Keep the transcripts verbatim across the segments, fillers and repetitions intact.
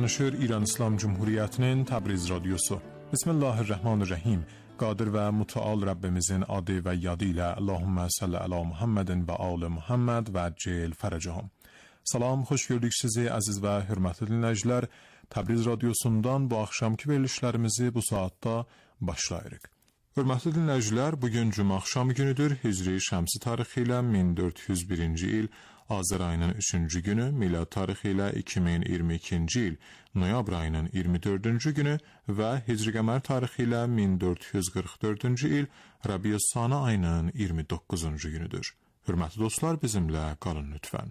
danışır İran İslam Cumhuriyeti'nin Təbriz radyosu. Bismillahirrahmanirrahim. Qadir və mütəal Rəbbimizin adı və yadı ilə Allahümmə salli ala Muhammedin və ali Muhammed və cil fərəcəhum. Salam, xoş gördük sizi əziz və hörmətli dinləyicilər. Təbriz radyosundan bu axşamki verilişlərimizi bu saatda başlayırıq. Hörmətli dinləyicilər, bugün cümə axşamı günüdür. Hicri şəmsi tarixi ilə min dörd yüz birinci il, Azər ayının üçüncü günü, milad tarixi ilə iki min iyirmi ikinci il, noyabr ayının iyirmi dördüncü günü və Hicri qəmər tarixi ilə min dörd yüz qırx dördüncü il, Rəbiyyəs-Sani ayının iyirmi doqquzuncu günüdür. Hörmətli dostlar, bizimlə qalın lütfən.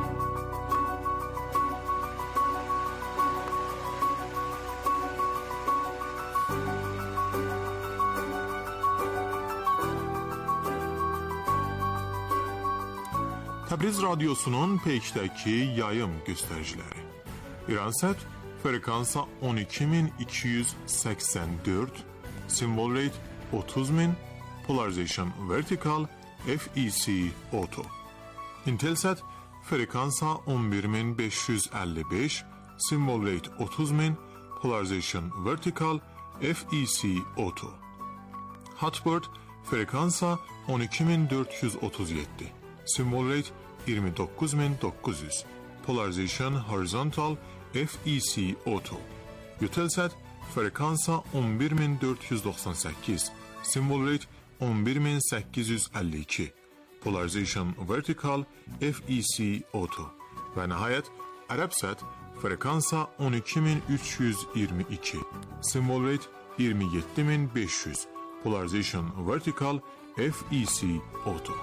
Təbriz radyosunun peykdəki yayım göstəriciləri. İransət frekansa on iki min iki yüz səksən dörd, symbol rate otuz min, polarization vertical, F E C auto. Intelsat frekansa on bir min beş yüz əlli beş, symbol rate otuz min, polarization vertical, F E C auto. Hotbird frekansa on iki min dörd yüz otuz yeddi, symbol rate iyirmi doqquz min doqquz yüz, polarization horizontal, F E C auto. Eutelsat frekansa on bir min dörd yüz doxsan səkkiz, symbol rate on bir min səkkiz yüz əlli iki, polarization vertical, F E C auto. Və nəhayət Arabsat frekansa on iki min üç yüz iyirmi iki, symbol rate iyirmi yeddi min beş yüz, polarization vertical, F E C auto.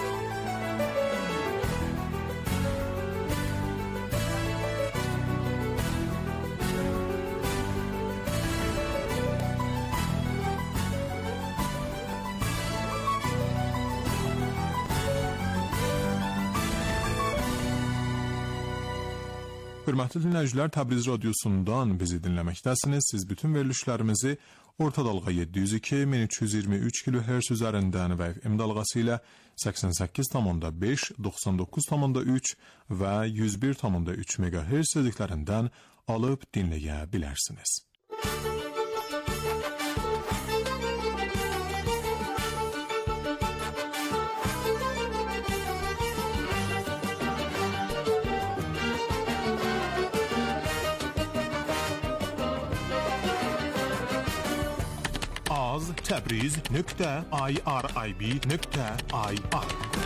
Hörmətli dinləyicilər, Təbriz radyosundan bizi dinləməkdəsiniz. Siz bütün verilişlərimizi orta dalğa yeddi yüz iki min üç yüz iyirmi üç kilohertz üzərindən və F M dalğası ilə səksən səkkiz tam beş, doxsan doqquz tam üç və yüz bir tam üç megahertz seziklərindən alıb dinləyə bilərsiniz. Təbriz nöqtə I R I B nöqtə I R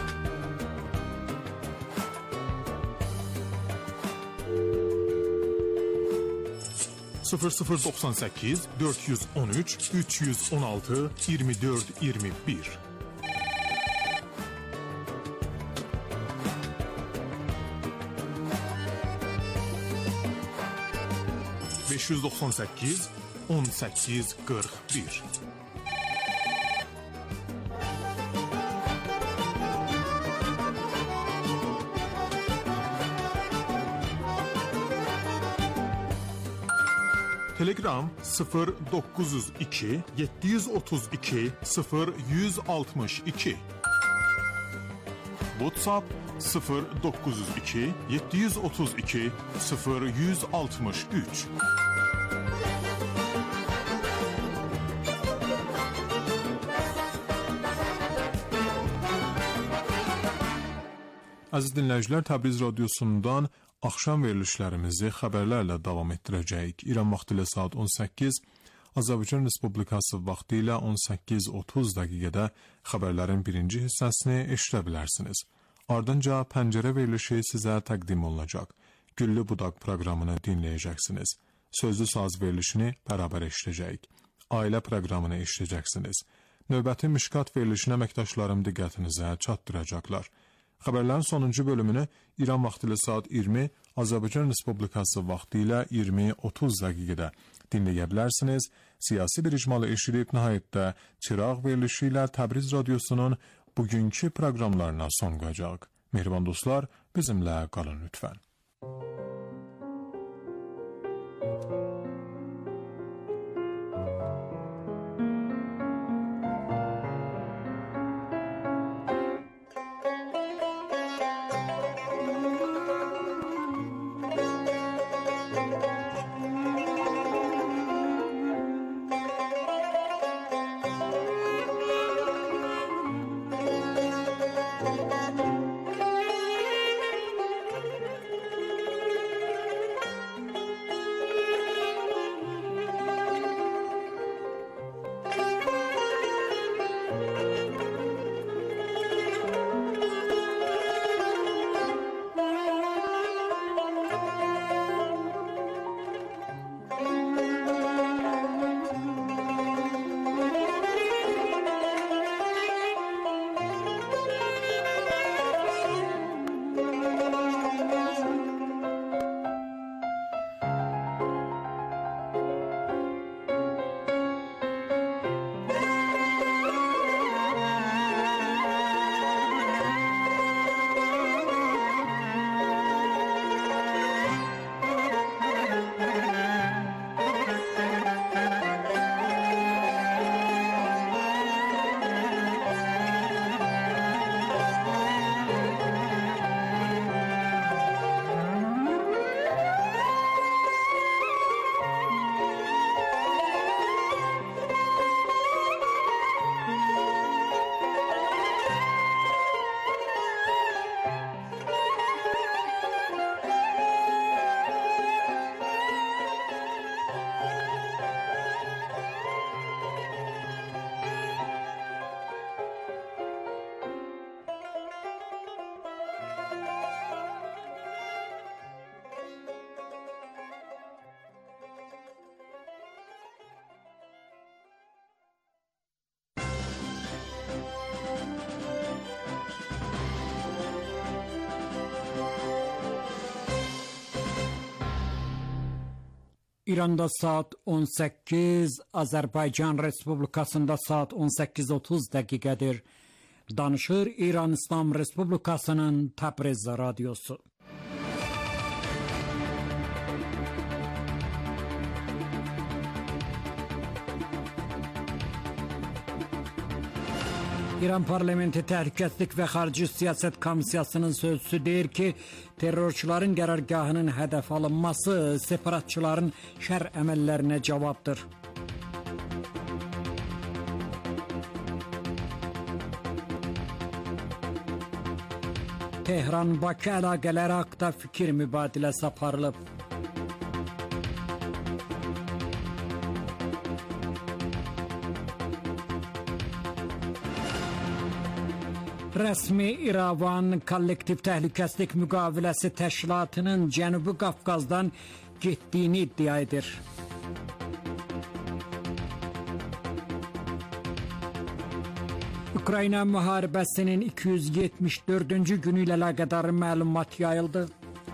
sıfır sıfır doxsan səkkiz dörd yüz on üç üç yüz on altı iyirmi dörd iyirmi bir beş yüz doxsan səkkiz on səkkiz qırx bir Telegram sıfır doqquz yüz iki yeddi yüz otuz iki sıfır yüz altmış iki WhatsApp sıfır doqquz yüz iki yeddi yüz otuz iki sıfır yüz altmış üç Əziz dinləyicilər, Təbriz radyosundan axşam verilişlərimizi xəbərlərlə davam etdirəcəyik. İran vaxtı ilə saat on səkkiz, Azərbaycan Respublikası vaxtı ilə on səkkiz otuz dəqiqədə xəbərlərin birinci hissəsini eşidə bilərsiniz. Ardınca pəncərə verilişi sizə təqdim olunacaq. Güllü Budaq proqramını dinləyəcəksiniz. Sözlü saz verilişini bərabər eşidəcəyik. Ailə proqramını eşidəcəksiniz. Növbəti Mişqat verilişinə əməkdaşlarım diqqətinizə çatdıracaqlar. Xəbərlərin sonuncu bölümünü İran vaxtı ilə saat iyirmi, Azərbaycan Respublikası vaxtı ilə iyirmi otuz dəqiqədə dinləyə bilərsiniz. Siyasi bir icmalı eşidib nəhayətdə Çıraq verilişi ilə Təbriz radyosunun bugünkü proqramlarına son qoyacaq. Mehriban dostlar, bizimlə qalın lütfən. İranda saat on səkkiz, Azərbaycan Respublikasında saat on səkkiz otuz dəqiqədir. Danışır İran İslam Respublikasının Təbriz radiosu. İran Parlamenti Təhlükəsizlik və Xarici Siyasət Komissiyasının sözçüsü deyir ki, terrorçuların qərargahının hədəf alınması separatçıların şər əməllərinə cavabdır. Tehran-Bakı əlaqələri haqqında fikir mübadiləsi aparılıb. Rəsmi İrəvan Kollektiv Təhlükəsizlik Müqaviləsi Təşkilatının Cənubi Qafqazdan getdiyini iddia edir. Ukrayna müharibəsinin iki yüz yetmiş dördüncü günü ilə əlaqədar məlumat yayıldı.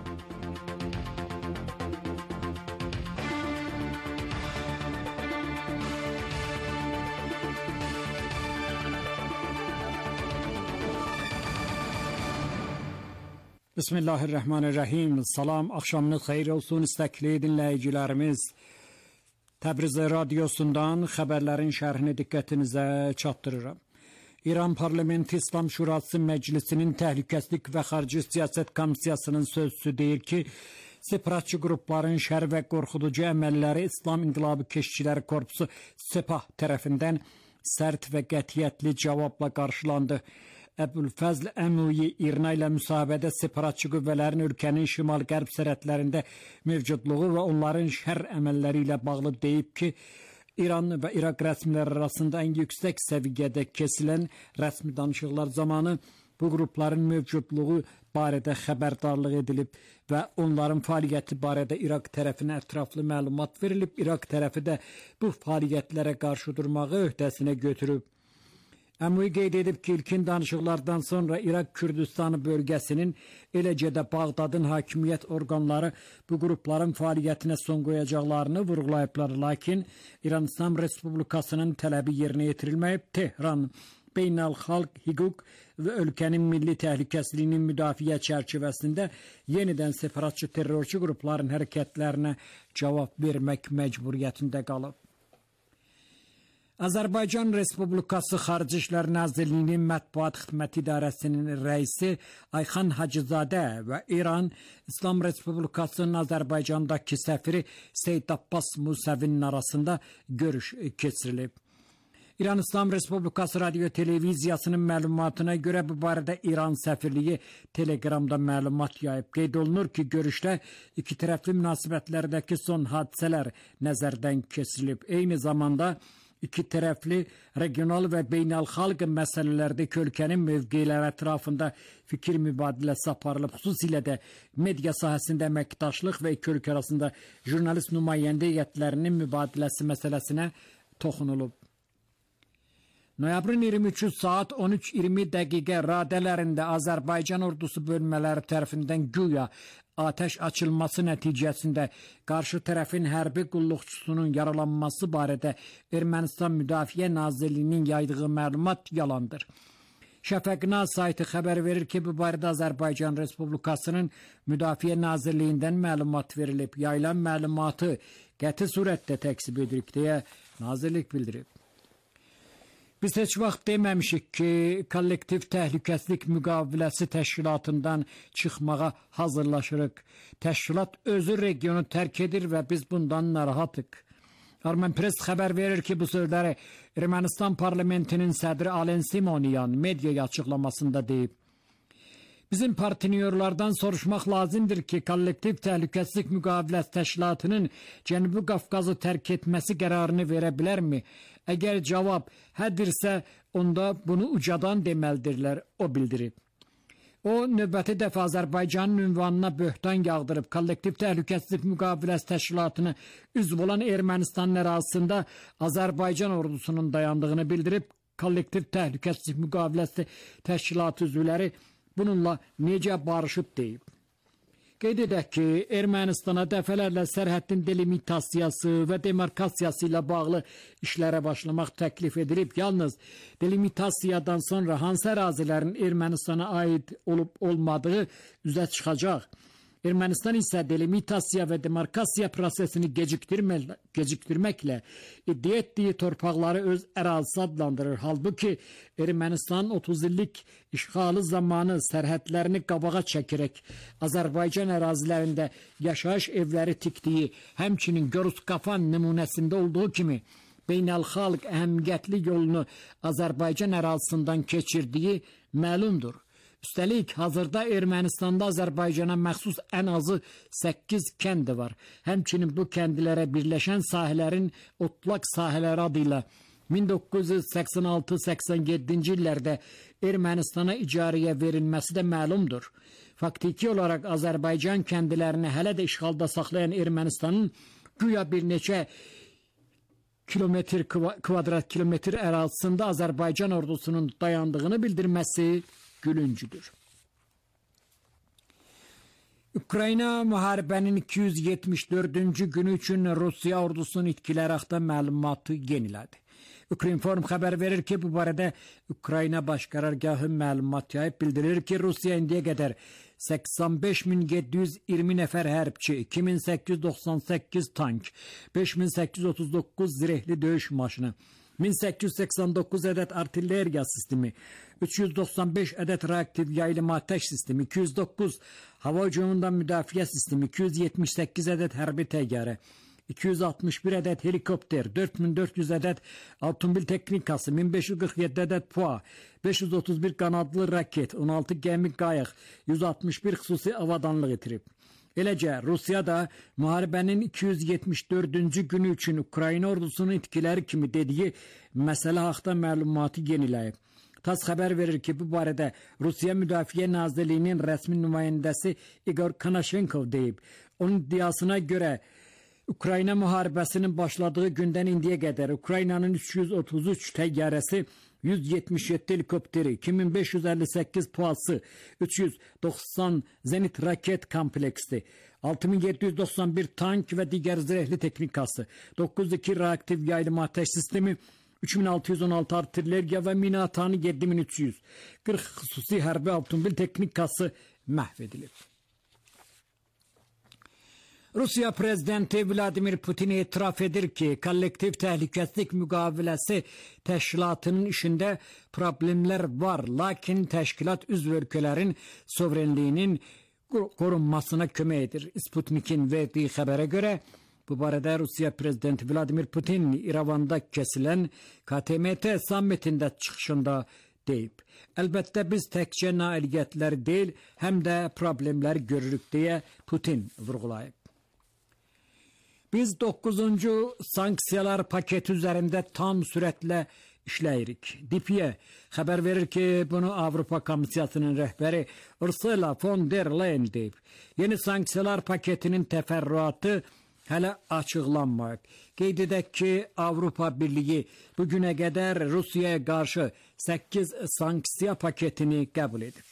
Bismillahirrahmanirrahim. Salam, axşamınız xeyir olsun istəkli dinləyicilərimiz. Təbriz radiosundan xəbərlərin şərhini diqqətinizə çatdırıram. İran Parlamenti İslam Şurası Məclisinin Təhlükəsizlik və Xarici Siyasət Komissiyasının sözçüsü deyir ki, separatçı qrupların şər və qorxuducu əməlləri İslam İnqilabı Keşikçiləri Korpusu Sepah tərəfindən sərt və qətiyyətli cavabla qarşılandı. Əbülfəzl Əmuyi İrna ilə müsahibədə separatçı qüvvələrin ölkənin şimal-qərb sərhədlərində mövcudluğu və onların şər əməlləri ilə bağlı deyib ki, İran və İraq rəsmiləri arasında ən yüksək səviyyədə kesilən rəsmi danışıqlar zamanı bu qrupların mövcudluğu barədə xəbərdarlıq edilib və onların fəaliyyəti barədə İraq tərəfinə ətraflı məlumat verilib. İraq tərəfi də bu fəaliyyətlərə qarşı durmağı öhdəsinə götürüb. Əmuyi qeyd edib ki, ilkin danışıqlardan sonra İraq Kürdistanı bölgəsinin, eləcə də Bağdadın hakimiyyət orqanları bu qrupların fəaliyyətinə son qoyacaqlarını vurğulayıblar. Lakin İran İslam Respublikasının tələbi yerinə yetirilməyib. Tehran, beynəlxalq hüquq və ölkənin milli təhlükəsizliyinin müdafiə çərçivəsində yenidən separatçı terrorçu qrupların hərəkətlərinə cavab vermək məcburiyyətində qalıb. Azərbaycan Respublikası Xarici İşlər Nazirliyinin Mətbuat Xidməti İdarəsinin rəisi Ayxan Hacızadə və İran İslam Respublikasının Azərbaycandakı səfiri Seyid Abbas Musəvinin arasında görüş keçirilib. İran İslam Respublikası Radio Televiziyasının məlumatına görə bu barədə İran səfirliyi Telegramda məlumat yayıb. Qeyd olunur ki, görüşdə iki tərəfli münasibətlərdəki son hadisələr nəzərdən keçirilib. Eyni zamanda İki tərəfli regional və beynəlxalq məsələlərdəki ölkənin mövqeləri ətrafında fikir mübadiləsi aparılıb. Xüsusilə də media sahəsində əməkdaşlıq və iki ölkə arasında jurnalist nümayəndə heyətlərinin mübadiləsi məsələsinə toxunulub. Noyabrın iyirmi üçü saat on üç iyirmi dəqiqə radələrində Azərbaycan ordusu bölmələri tərəfindən güya atəş açılması nəticəsində qarşı tərəfin hərbi qulluqçusunun yaralanması barədə Ermənistan Müdafiə Nazirliyinin yaydığı məlumat yalandır. Şəfəqna saytı xəbər verir ki, bu barədə Azərbaycan Respublikasının Müdafiə Nazirliyindən məlumat verilib. Yayılan məlumatı qəti surətdə təkzib edirik deyə nazirlik bildirib. Biz heç vaxt deməmişik ki, Kollektiv Təhlükəsizlik Müqaviləsi Təşkilatından çıxmağa hazırlaşırıq. Təşkilat özü regionu tərk edir və biz bundan narahatıq. Armen Press xəbər verir ki, bu sözləri Ermənistan parlamentinin sədri Alen Simonyan media açıqlamasında deyib. Bizim partnyorlardan soruşmaq lazımdır ki, Kollektiv Təhlükəsizlik Müqaviləsi Təşkilatının Cənubi Qafqazı tərk etməsi qərarını verə bilərmi? Əgər cavab hədirsə, onda bunu ucadan deməlidirlər, o bildirib. O, növbəti dəfə Azərbaycanın ünvanına böhtan yağdırıb, Kollektiv Təhlükəsizlik Müqaviləsi Təşkilatını üzv olan Ermənistanın ərazisində Azərbaycan ordusunun dayandığını bildirib, Kollektiv Təhlükəsizlik Müqaviləsi Təşkilatı üzvləri bununla necə barışıb deyib. Qeyd edək ki, Ermənistana dəfələrlə sərhədin delimitasiyası və demarkasiyası ilə bağlı işlərə başlamaq təklif edilib. Yalnız delimitasiyadan sonra hansı ərazilərin Ermənistana aid olub olmadığı üzə çıxacaq. Ermənistan isə delimitasiya və demarkasiya prosesini gecikdirməklə, gecikdirməklə iddia etdiyi torpaqları öz ərazisi adlandırır. Halbuki Ermənistan otuz illik işğalı zamanı sərhədlərini qabağa çəkərək Azərbaycan ərazilərində yaşayış evləri tikdiyi, həmçinin Görüz-Qafan nümunəsində olduğu kimi beynəlxalq əhəmiyyətli yolunu Azərbaycan ərazisindən keçirdiyi məlumdur. Üstəlik, hazırda Ermənistanda Azərbaycana məxsus ən azı səkkiz kəndi var. Həmçinin bu kəndilərə birləşən sahələrin otlaq sahələri adıyla min doqquz yüz səksən altı səksən yeddinci illərdə Ermənistana icarəyə verilməsi də məlumdur. Faktiki olaraq Azərbaycan kəndilərini hələ də işğalda saxlayan Ermənistanın güya bir neçə kilometr, kvadrat kilometr ərazisində Azərbaycan ordusunun dayandığını bildirməsi gülüncüdür. Ukrayna müharibənin iki yüz yetmiş dördüncü günü üçün Rusiya ordusunun itkiləri haqqında məlumatı yenilədi. Ukrinform xəbər verir ki, bu barədə Ukrayna Baş Qərargahı məlumat yayıb bildirir ki, Rusiya indiyə qədər səksən beş min yeddi yüz iyirmi nəfər hərbçi, iki min səkkiz yüz doxsan səkkiz tank, beş min səkkiz yüz otuz doqquz zirehli döyüş maşını, min səkkiz yüz səksən doqquz ədəd artilleriya sistemi, üç yüz doxsan beş ədəd reaktiv yaylım atəş sistemi, iki yüz doqquz hava hücumundan müdafiə sistemi, iki yüz yetmiş səkkiz ədəd hərbi təyyarə, iki yüz altmış bir ədəd helikopter, dörd min dörd yüz ədəd avtomobil texnikası, min beş yüz qırx yeddi ədəd P U A, beş yüz otuz bir qanadlı raket, on altı gəmi qayıq, yüz altmış bir xüsusi avadanlıq itirib. Eləcə, Rusiya da müharibənin iki yüz yetmiş dördüncü günü üçün Ukrayna ordusunun itkiləri kimi dediyi məsələ haqqında məlumatı yeniləyib. TASS xəbər verir ki, bu barədə Rusiya Müdafiə Nazirliyinin rəsmi nümayəndəsi Igor Konashenkov deyib. Onun iddiasına görə Ukrayna müharibəsinin başladığı gündən indiyə qədər Ukraynanın üç yüz otuz üç təyyarəsi, yüz yetmiş yeddi helikopteri, iki min beş yüz əlli səkkiz P U A-sı, üç yüz doxsan zenit raket kompleksi, altı min yeddi yüz doxsan bir tank və digər zirehli texnikası, doqquz yüz iki reaktiv yaylım atəş sistemi, üç min altı yüz on altı artilleriya və minatanı yeddi min üç yüz qırx xüsusi hərbi avtomobil texnikası məhv edilib. Rusiya prezidenti Vladimir Putin etiraf edir ki, kollektiv təhlükəsizlik müqaviləsi təşkilatının işində problemlər var, lakin təşkilat üzv ölkələrin suverenliyinin qorunmasına kömək edir. Sputnik'in verdiyi xəbərə görə, bu barədə Rusiya prezidenti Vladimir Putin İrəvanda kəsilən K T M T sammitində çıxışında deyib. Əlbəttə biz təkcə nailiyyətləri deyil, həm də problemlər görürük deyə Putin vurğulayıb. Biz doqquzuncu sanksiyalar paketi üzərində tam sürətlə işləyirik. D P E xəbər verir ki, bunu Avropa Komissiyasının rəhbəri Ursula von der Leyen deyib. Yeni sanksiyalar paketinin təfərrüatı hələ açıqlanmayıb. Qeyd edək ki, Avropa Birliyi bugünə qədər Rusiyaya qarşı səkkiz sanksiya paketini qəbul edib.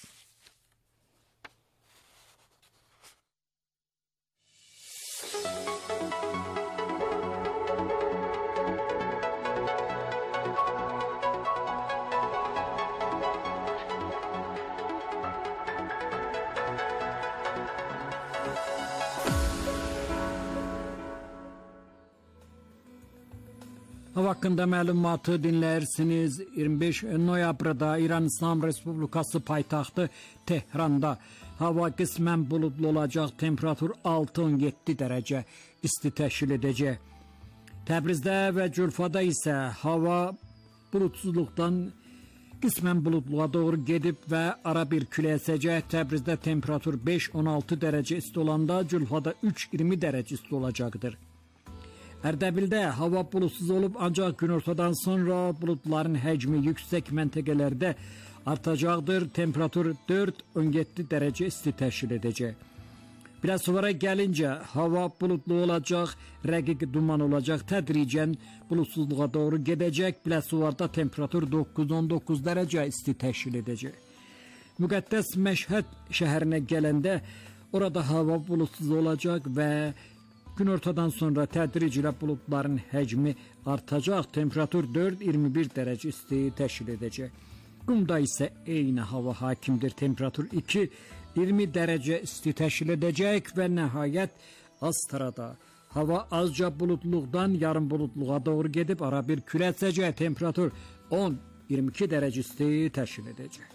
Hakkında məlumatı dinləyirsiniz. iyirmi beş noyabrda İran İslam Respublikası paytaxtı Tehranda hava qismən buludlu olacaq, temperatur altı on yeddi dərəcə isti təşkil edəcək. Təbrizdə və Culfada isə hava bulutsuzluqdan qismən buludluğa doğru gedib və ara bir külək əsəcək. Təbrizdə temperatur beş on altı dərəcə isti olanda Culfada üç iyirmi dərəcə isti olacaqdır. Ərdəbildə hava bulutsuz olub, ancaq günortadan sonra buludların həcmi yüksək məntəqələrdə artacaqdır. Temperatur dörd on yeddi dərəcə isti təşkil edəcək. Biləsuvar'a gəlincə hava buludlu olacaq, rəqiq duman olacaq, tədricən bulutsuzluğa doğru gedəcək. Biləsuvar'da temperatur doqquz on doqquz dərəcə isti təşkil edəcək. Müqəddəs Məşhəd şəhərinə gələndə Orada hava bulutsuz olacaq və günortadan sonra tədriclə buludların həcmi artacaq. Temperatur dörd iyirmi bir dərəcə isti təşkil edəcək. Qumda isə eyni hava hakimdir. Temperatur iki iyirmi dərəcə isti təşkil edəcək və nəhayət Astarada hava azca buludluqdan yarım buludluğa doğru gedib ara bir külə əsəcək. Temperatur on iyirmi iki dərəcə isti təşkil edəcək.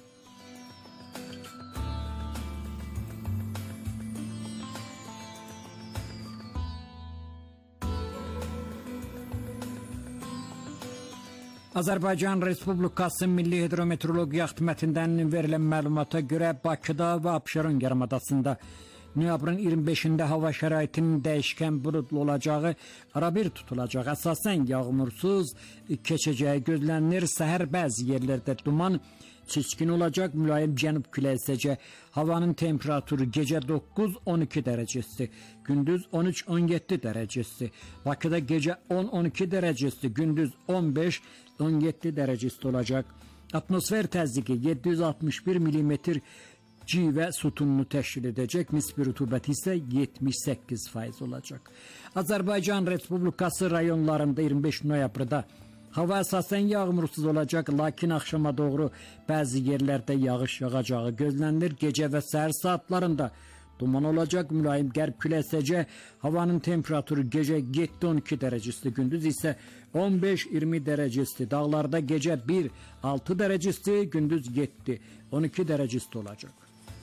Azərbaycan Respublikası Milli Hidrometeorologiya Xidmətindən verilən məlumata görə Bakıda və Abşeron yarımadasında noyabrın iyirmi beşində hava şəraitinin dəyişkən buludlu olacağı, arabir tutulacaq, əsasən yağmursuz keçəcəyi gözlənilir. Səhər bəzi yerlərdə duman, çiskin olacaq, mülayim cənub küləyi əsəcək. Havanın temperaturu gecə doqquz on iki dərəcə isti, gündüz on üç on yeddi dərəcə isti. Bakıda gecə on on iki dərəcə isti, gündüz on beş on yeddi dərəcə isti olacaq. Atmosfer təzyiqi yeddi yüz altmış bir millimetr civə sütununu təşkil edəcək. Nisbi rütubət isə yetmiş səkkiz faiz olacaq. Azərbaycan Respublikası rayonlarında iyirmi beş noyabrda hava əsasən yağmursuz olacaq, lakin axşama doğru bəzi yerlərdə yağış yağacağı gözlənilir. Gecə və səhər saatlarında duman olacaq, mülayim qərb küləyi əsəcək. Havanın temperaturu gecə yeddi on iki dərəcə isti, gündüz isə on beş iyirmi dərəcə isti. Dağlarda gecə bir altı dərəcə isti, gündüz yeddi on iki dərəcə isti olacaq.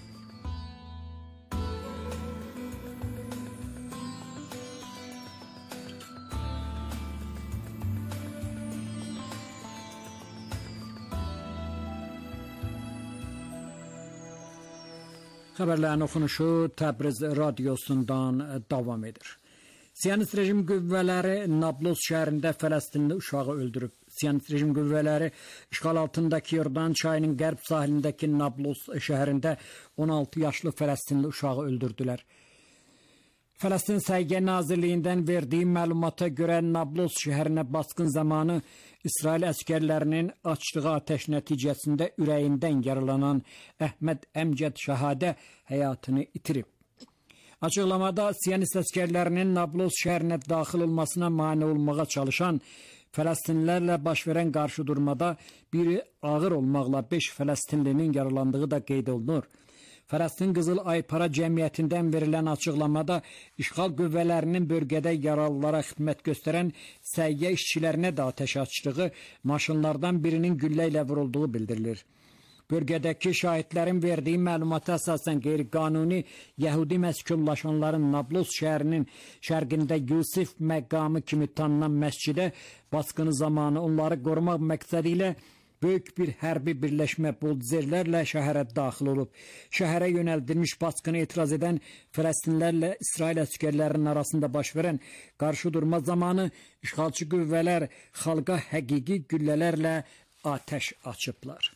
Xəbərlərin oxunuşu Təbriz radiosundan davam edir. Siyonist rejim qüvvələri Nablus şəhərində Fələstinli uşağı öldürüb. Siyonist rejim qüvvələri işğal altındakı Yordan çayının qərb sahilindəki Nablus şəhərində on altı yaşlı Fələstinli uşağı öldürdülər. Fələstin Səhiyyə Nazirliyindən verdiyi məlumata görə Nablus şəhərinə basqın zamanı İsrail əskərlərinin açdığı atəş nəticəsində ürəyindən yaralanan Əhməd Əmcəd Şahadə həyatını itirib. Açıqlamada Siyonist əskərlərinin Nablus şəhərinə daxil olmasına mane olmağa çalışan Fələstinlilərlə baş verən qarşıdurmada biri ağır olmaqla beş Fələstinlinin yaralandığı da qeyd olunur. Fələstin Qızıl Aypara Cəmiyyətindən verilən açıqlamada işğal qüvvələrinin bölgədə yaralılara xidmət göstərən səhiyyə işçilərinə də atəş açdığı, maşınlardan birinin güllə ilə vurulduğu bildirilir. Bölgədəki şahidlərin verdiyi məlumata əsasən qeyri-qanuni Yəhudi məskunlaşanların Nablus şəhərinin şərqində Yusif məqamı kimi tanınan məscidə basqını zamanı onları qorumaq məqsədi ilə böyük bir hərbi birləşmə buldozerlərlə şəhərə daxil olub. Şəhərə yönəldilmiş basqını etiraz edən Fələstinlilərlə İsrail əskərlərinin arasında baş verən qarşıdurma zamanı işğalçı qüvvələr xalqa həqiqi güllələrlə atəş açıblar.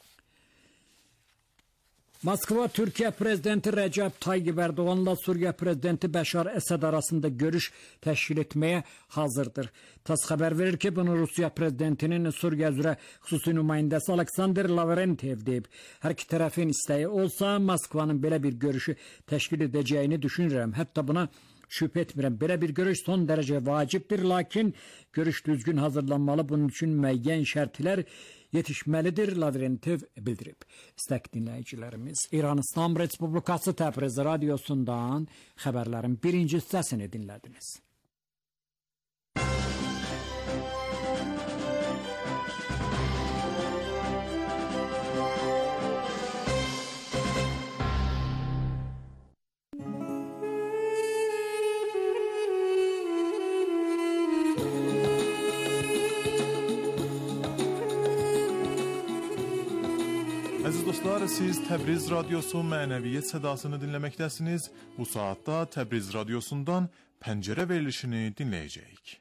Moskva, Türkiyə prezidenti Rəcəb Tayyib Ərdoğanla Suriya prezidenti Bəşar Əsəd arasında görüş təşkil etməyə hazırdır. TASS xəbər verir ki, bunu Rusiya prezidentinin Suriya üzrə xüsusi nümayəndəsi Aleksandr Lavrentiev deyib. Hər iki tərəfin istəyi olsa, Moskvanın belə bir görüşü təşkil edəcəyini düşünürəm. Hətta buna şübhə etmirəm. Belə bir görüş son dərəcə vacibdir, lakin görüş düzgün hazırlanmalı. Bunun üçün müəyyən şərtlər yetişməlidir, Lavrentiev bildirib. İstək dinləyicilərimiz, İran İslam Respublikası Təbriz radiosundan xəbərlərin birinci hissəsini dinlədiniz. Əziz dostlar, siz Təbriz radiosu mənəviyyət sədasını dinləməkdəsiniz. Bu saatda Təbriz radiosundan pəncərə verilişini dinləyəcəyik.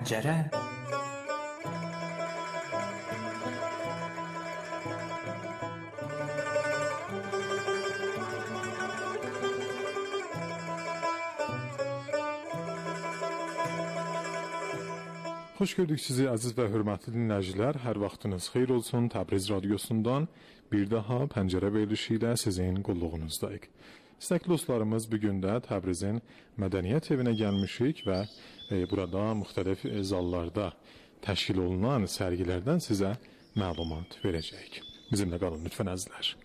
پنجره. Xoş gördük sizi əziz və hörmətli dinləyicilər. Hər vaxtınız xeyir olsun. Təbriz radiosundan bir daha pəncərə verilişi ilə sizin qulluğunuzdayıq. İstəkli dostlarımız, bu gün də Təbrizin Mədəniyyət evinə gəlmişik və e, burada müxtəlif zallarda təşkil olunan sərgilərdən sizə məlumat verəcəyik. Bizimlə qalın lütfən əzizlər.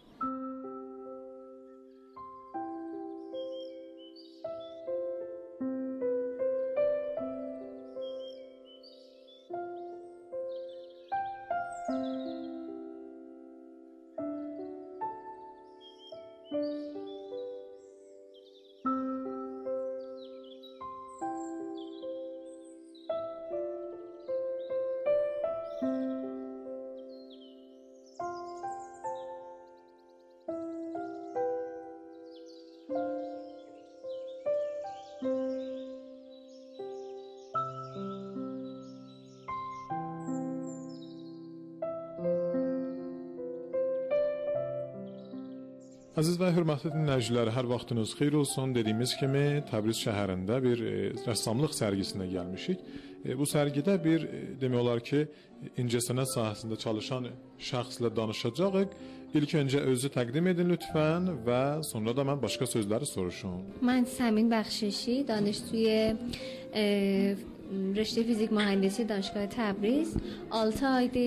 Əziz və hörmətli dinləyicilər, hər vaxtınız xeyir olsun. Dediyimiz kimi Təbriz şəhərində bir e, rəssamlıq sərgisinə gəlmişik. E, bu sərgidə bir e, demək olar ki, incəsənət sahəsində çalışan şəxslə danışacağıq. İlk öncə özü təqdim edin lütfən və sonra da mən başqa sözləri soruşum. من سمین بخششی دانشجوی رشته فیزیک مهندسی دانشگاه تبریز altı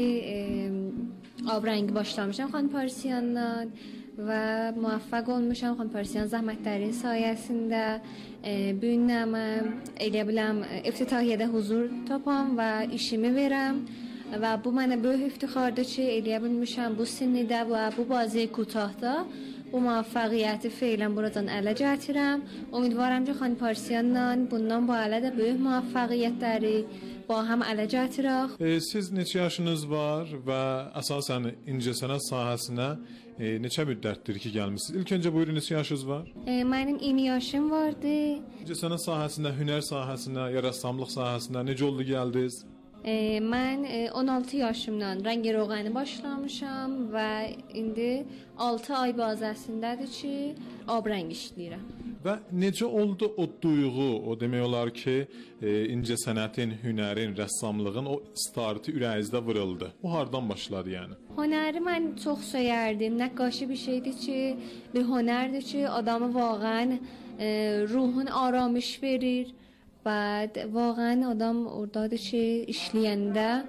ayda آبرنگ başlamışam xan Parsiyandan və müvəffəq olmuşam xan Parsiyan zəhmətləri sayəsində bu günləmə eləyə biləm iftitahiyyədə huzur tapam və işimi verəm və bu mənə böyük iftixardır ki, eləyə bilmişəm bu sinnidə və bu bazı کوتاهda bu müvəffəqiyyəti feylən buradan ələ gətirəm. Ümidvaram ki, xan Parsiyanla bundan belə də böyük müvəffəqiyyətləri با هم ələ gətirək. E, siz neçə yaşınız var və əsasən incəsənət sahəsinə e, neçə müddətdir ki gəlmisiniz? İlk öncə buyurun, neçə yaşınız var? E, mənim iyirmi yaşım vardı. İncəsənət sahəsində, hünər sahəsinə, ya rəssamlıq sahəsinə necə oldu gəldiniz? E, mən e, on altı yaşımdan rəng roğəni başlamışam və indi altı ay bazəsindədir ki, abrəng işləyirəm. Və necə oldu o duyğu, o demək olar ki, e, incəsənətin, hünərin, rəssamlığın o startı ürəyinizdə vuruldu? O hardan başladı yəni? Hünəri mən çox söyərdim. Nəqqaşi bir şeydir ki, bir hünərdir ki, adamı vaqən e, ruhun aramış verir. بعد واقعا آدم ارداده چه işləyəndə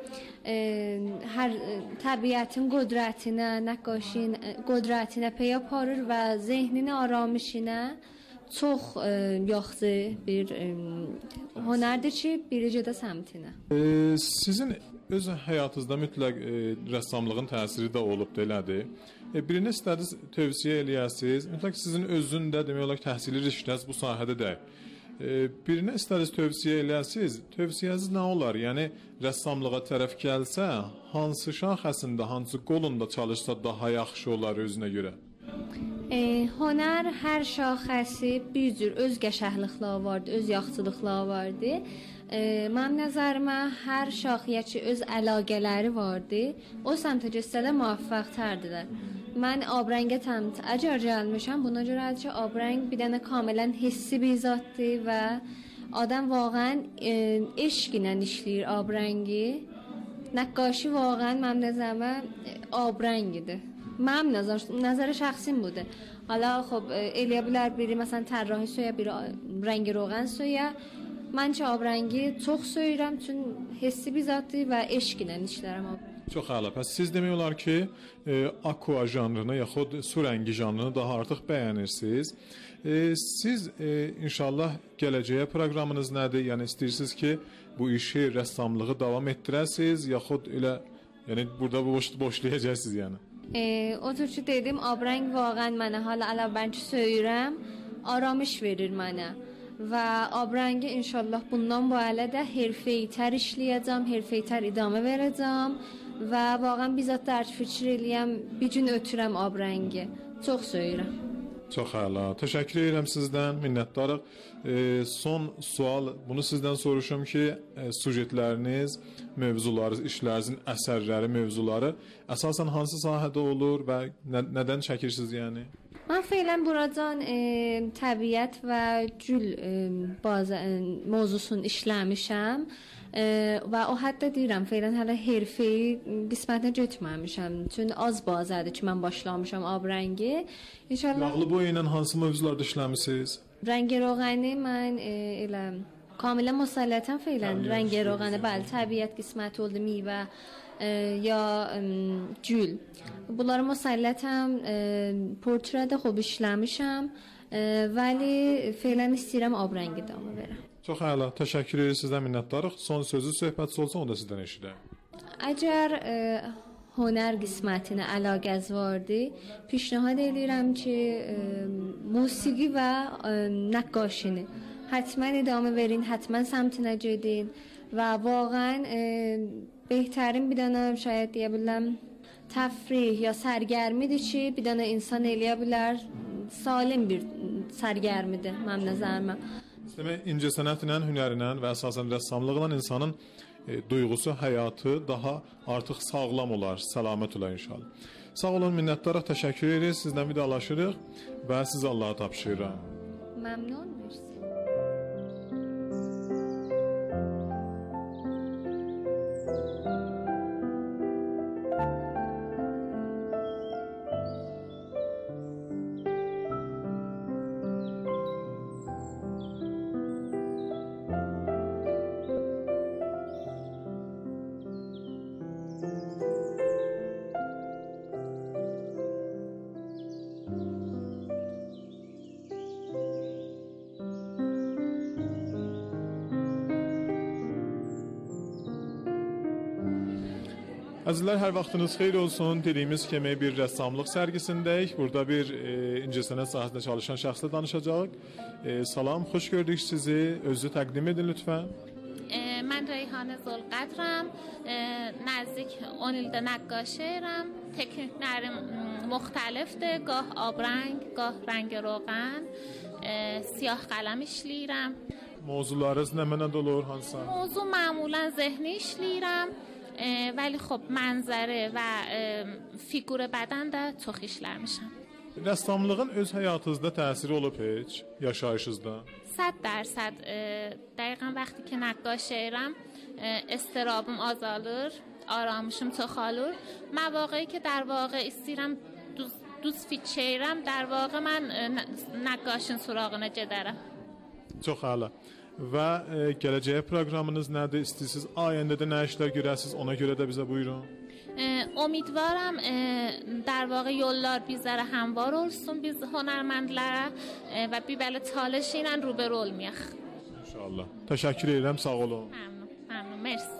hər təbiətin qüdrətinə, nəqqaşin qüdrətinə pey aparır və zehnini aramışına çox yaxşı bir hünərdir ki, biricə də səmtinə. E, sizin öz həyatınızda mütləq e, rəssamlığın təsiri də olub, elədir. E, birini istədiniz tövsiyə eləyəsiniz. Mütləq sizin özündə demək olar ki, təhsili riştəniz bu sahədə də. E, birinə istədiniz tövsiyə eləsiniz, tövsiyəniz nə olar? Yəni, rəssamlığa tərəf gəlsə, hansı şaxəsində, hansı qolunda çalışsa daha yaxşı olar özünə görə? E, hünər hər şaxəsi bir cür öz qəşəhlikləri vardı, öz yaxşılıqları vardı. E, mənim nəzərimə hər şaxəyə ki, öz əlaqələri vardı, o səmtə göstərdə müvəffəqtərdilər. Mən abrəngə təmt əgər gəlmişəm, buna görə ki, abrəng bir dənə kamilən hissi bir zatdır və adam vaqən e, eşq ilə işləyir abrəngi. Nəqqaşi vaqən mənim nəzərimə abrəngidir. Mənim nəzər, nəzər şəxsim budur. Hala xub eləyə bilər biri məsələn tərrahi söyə, biri rəngi roğan söyə. Mən ki abrəngi çox söyürəm, çün hissi bir zatdır və eşq ilə işlərəm abrəngi. Çox əla. Pəs siz demək olar ki, e, aqua janrını yaxud su rəngi janrını daha artıq bəyənirsiniz. E, siz e, inşallah gələcəyə proqramınız nədir? Yəni istəyirsiniz ki, bu işi, rəssamlığı davam etdirəsiniz, yaxud elə yəni burada boş boşlayacaqsınız yəni. E, otur ki dedim, abrəng vaqən mənə hala əlavvəlki söyürəm, aramış verir mənə. Və abrəngi inşallah bundan belə də herfeytər işləyəcəm, herfeytər idamə verəcəm və vaqən bizzat dərk fikir eləyəm, bir gün ötürəm abrəngi. Çox söyürəm. Çox əla. Təşəkkür edirəm sizdən, minnətdarıq. E, son sual, bunu sizdən soruşum ki, e, sujetləriniz, mövzularınız, işlərinizin əsərləri, mövzuları əsasən hansı sahədə olur və nə, nədən çəkirsiniz yəni? من فعلا buradan e, təbiət və gül e, bazı e, mövzusunu işləmişəm e, və o hətta deyirəm fعلا hələ hərfi qismətinə getməmişəm. Çünki az bazədir ki mən başlamışam abrəngi. İnşallah Yağlı boya ilə hansı mövzularda işləmisiniz? رنگ روغنی من elə کاملا مسلطم فعلا رنگ روغنی bəli təbiət qisməti oldu meyvə e, ya e, gül. Bunları مسلطم portredə xoş işləmişəm e, vəli فعلا istəyirəm abrəngi davamı verəm. Çox əla. Təşəkkür edirəm sizdən, minnətdarıq. Son sözü söhbət olsa onu da sizdən eşidək. اگر هنر قسمتینه علاقه‌زوردی پیشنهاد الیرم که موسیقی و نقاشینه حتما ادامه برین حتما سمت نجدین و واقعا بهترین بدانم شاید diyebilirim تفریح یا سرگرمیdir ki bir dənə insan eləyə bilər salim bir sərgərmidir mənim nəzərimə. Demək, incəsənətlə, hünərinlə və əsasən rəssamlıqla insanın e, duyğusu, həyatı daha artıq sağlam olar, səlamət olar inşallah. Sağ olun, minnətdarıq, təşəkkür edirik. Sizdən vidalaşırıq və sizi Allaha tapşırıram. Məmnun, mersi. Əzizlər, hər vaxtınız xeyir olsun. Dediyimiz kimi bir rəssamlıq sərgisindəyik. Burada bir e, incəsənət sahəsində çalışan şəxslə danışacağıq. E, salam, xoş gördük sizi. Özünüzü təqdim edin lütfən. من ریحانه ذوالقدرم نزدیک اونیلده نقاشیرم تکنیکlerim مختلفه گاه آبرنگ گاه رنگ روغن سیاه قلم işləyirəm Mövzularınız nə mənada olur hansısa? موضوع معمولا ذهنی işləyirəm ولی خب منظره و فیگور بدن də çox işləmişəm. Rəssamlığın öz həyatınızda təsiri olub heç yaşayışınızda? صد درصد دقیقا وقتی که نقاشیرم استرابم azalır آرامشم çoxalır مواقعی که در واقع istəyirəm düz fikirləyirəm در واقع mən nəqqaşın surağına gedərəm. Çox əla. Və e, gələcək proqramınız nədir? İstəyirsiniz ayəndədə nə işlər görəsiniz? Ona görə də bizə buyurun. امیدوارم در واقع yollar bizlərə həmvar olsun biz hünərməndlərə və bir belə çalışıyla rubəru olmayaq. İnşallah. Təşəkkür edirəm, sağ olun. Məmnun, məmnun, mersi.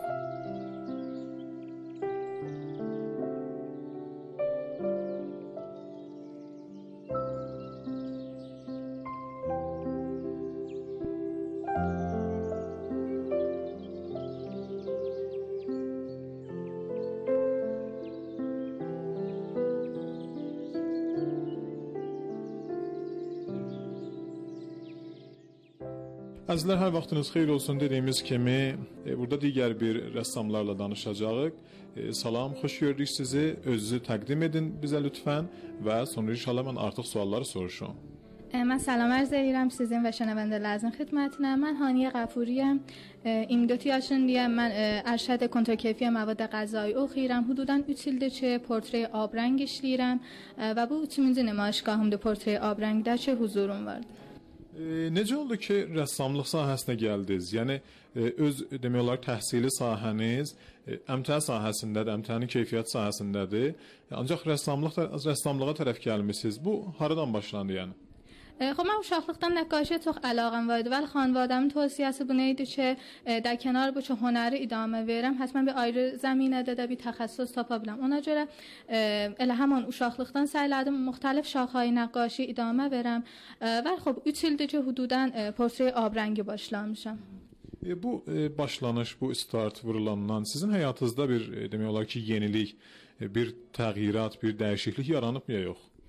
Əzizlər, hər vaxtınız xeyir olsun. Dediyimiz kimi e, burada digər bir rəssamlarla danışacağıq. E, salam, xoş gördük sizi. Özünüzü təqdim edin bizə lütfən və sonra inşallah mən artıq sualları soruşum. من سلام عرض edirəm sizin və şənəvəndələrinizin xidmətinə. Mən Haniyə Qəfuriyəm. İmdiyat yaşındayım. Mən ارشد کنترکیفی مواد غذایی oxuyuram. Hududan üç ildir ki, portre abrəng işləyirəm və bu üçüncü nümayişgahımdır portre abrəngdə ki, huzurum vardı. E, necə oldu ki, rəssamlıq sahəsinə gəldiniz? Yəni e, öz demək olar təhsili sahəniz e, əmtəə sahəsindədir, əmtəənin keyfiyyət sahəsindədir. Ancaq rəssamlıq rəssamlığa tərəf gəlmisiniz. Bu haradan başlandı yəni? خب من uşaqlıqdan nəqqaşiyə çox əlaqəm var idi. Vəli xanvadəmin tövsiyəsi bu idi ki, در کنار bu ki hünəri idamə verirəm, həttəmən bir ayrı zəminədə də bir təxəssüs tapa biləm. Ona görə elə həmin uşaqlıqdan səylədim müxtəlif şaxəyə nəqqaşi idamə verəm. Və xop üç ildir ki, hududan portre abrəngi başlamışam. E, bu e, başlanış, bu start vurulandan sizin həyatınızda bir e, demək olar ki, yenilik, e, bir təğyirat, bir dəyişiklik yaranıb ya yox?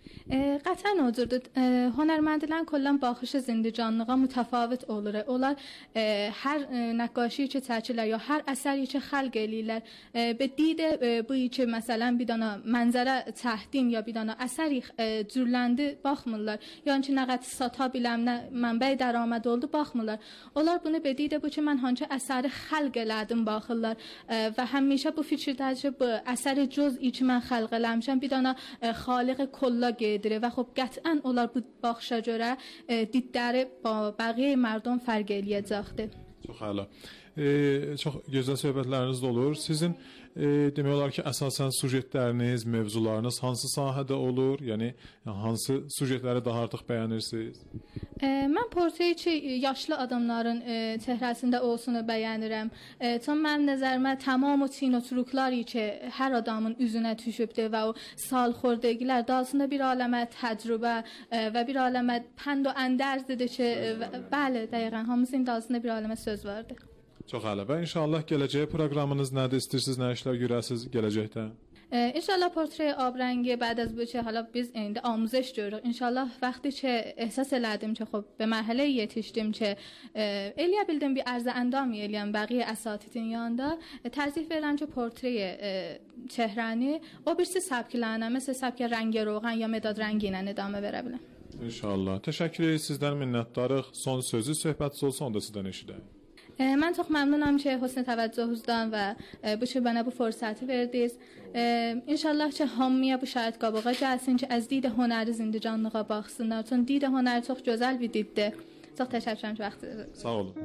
Qətvən odur. Hünərməndlərin kollan baxışı zindicanlığa mütəfavit olur. Onlar hər nəqqaşi ki çəkirlər ya hər əsəri ki xəlq eləyirlər. Be didə bu ki məsələn bir dana mənzərə təhdin ya bir dana əsəri cürləndi baxmırlar. Yəni ki nə qədər sata biləm nə mənbə dərآmد oldu baxmırlar. Onlar bunu be didə bu ki mən hansı əsəri xəlq elədim baxırlar və həmişə bu fikirdədir ki bu əsəri cüzئی ki mən xəlq eləmişəm bir dana خالق کلا گیدره و خب قطعا اولار بود باخشا جوره دیدداری با بقیه مردم فرق eləyəcəkdir. Çox hələ. E, çox gözəl söhbətləriniz də olur. Sizin e, demək olar ki, əsasən sujetləriniz, mövzularınız hansı sahədə olur? Yəni hansı sujetləri daha artıq bəyənirsiniz? E, mən portreyi ki, yaşlı adamların e, çehrəsində olsunu bəyənirəm. E, Çün mənim nəzərimə tamam o çinoturukları ki, hər adamın üzünə düşübdür və o salxordagilər da aslında bir aləmə təcrübə e, və bir aləmə pənd و əndərzdir ki, e, bəli, dəqiqən hamısının da aslında bir aləmə söz vardır. Çox hələ və inşallah gələcək proqramınız nədir? İstəyirsiniz nə işlər görəsiniz gələcəkdə? انشالله پورتری آبرنگی بعد از بچه حالا biz endi آموزش görürük. İnşallah vaxtı ki ehsas elədim ki xop به مرحله yetişdim ki eləyə bildim bir ərzə əndam eləyəm bəqiyə əsatidin yanında tərcih verirəm ki portri çehrəni o birisi səbklərinə məsəl səbk rəng روغن ya medad rəngi ilə idamə verə biləm. İnşallah. Təşəkkür edirik sizdən minnətdarıq. Son sözü söhbətiniz olsa onda sizdən eşidək. من çok memnunum ki حسن توجهunuzdan ve bu ki bana bu fırsatı verdiniz. İnşallah ki hamıya bu şahit qabağa gəlsin ki az did hünəri zindicanlığa baxsınlar. Çünki did hünər çox gözəl bir diddir. Çox təşəkkür edirəm ki vaxtınızı. Sağ olun.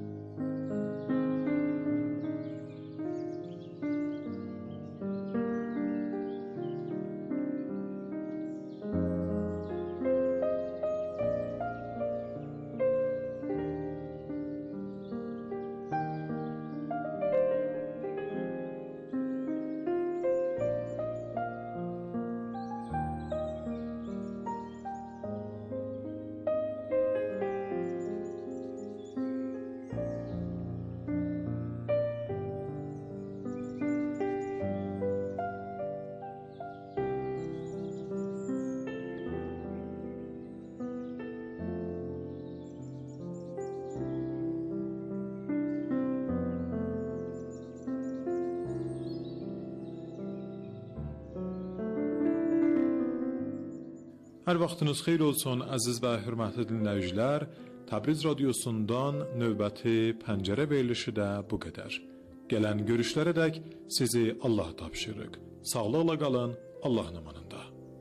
Hər vaxtınız xeyir olsun əziz və hörmətli dinləyicilər. Təbriz radiosundan növbəti pəncərə verilişi də bu qədər. Gələn görüşlərədək sizi Allah tapşırıq. Sağlıqla qalın, Allahın amanında.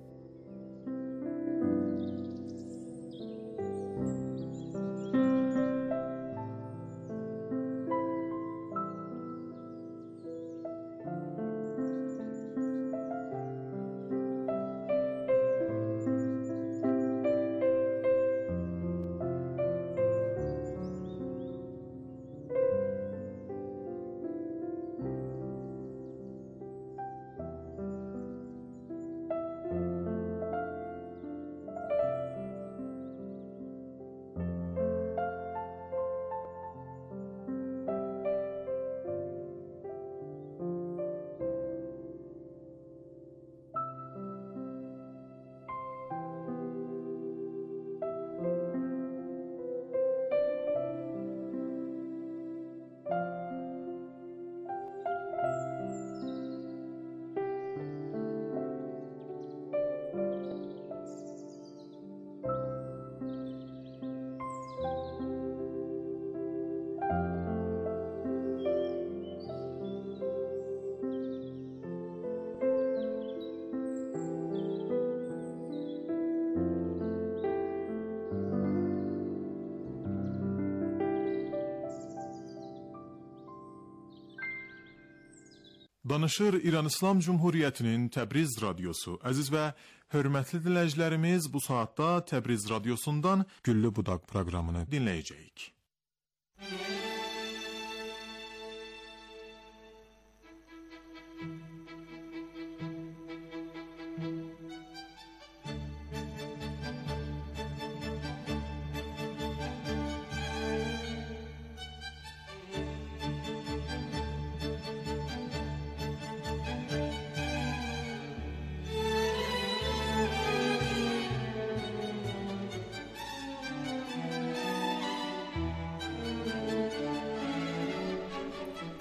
Danışır İran İslam Cumhuriyyətinin Təbriz radiosu. Əziz və hörmətli dinləyicilərimiz, bu saatda Təbriz radiosundan Güllü Budaq proqramını dinləyəcəyik.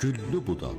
Güllü budaq.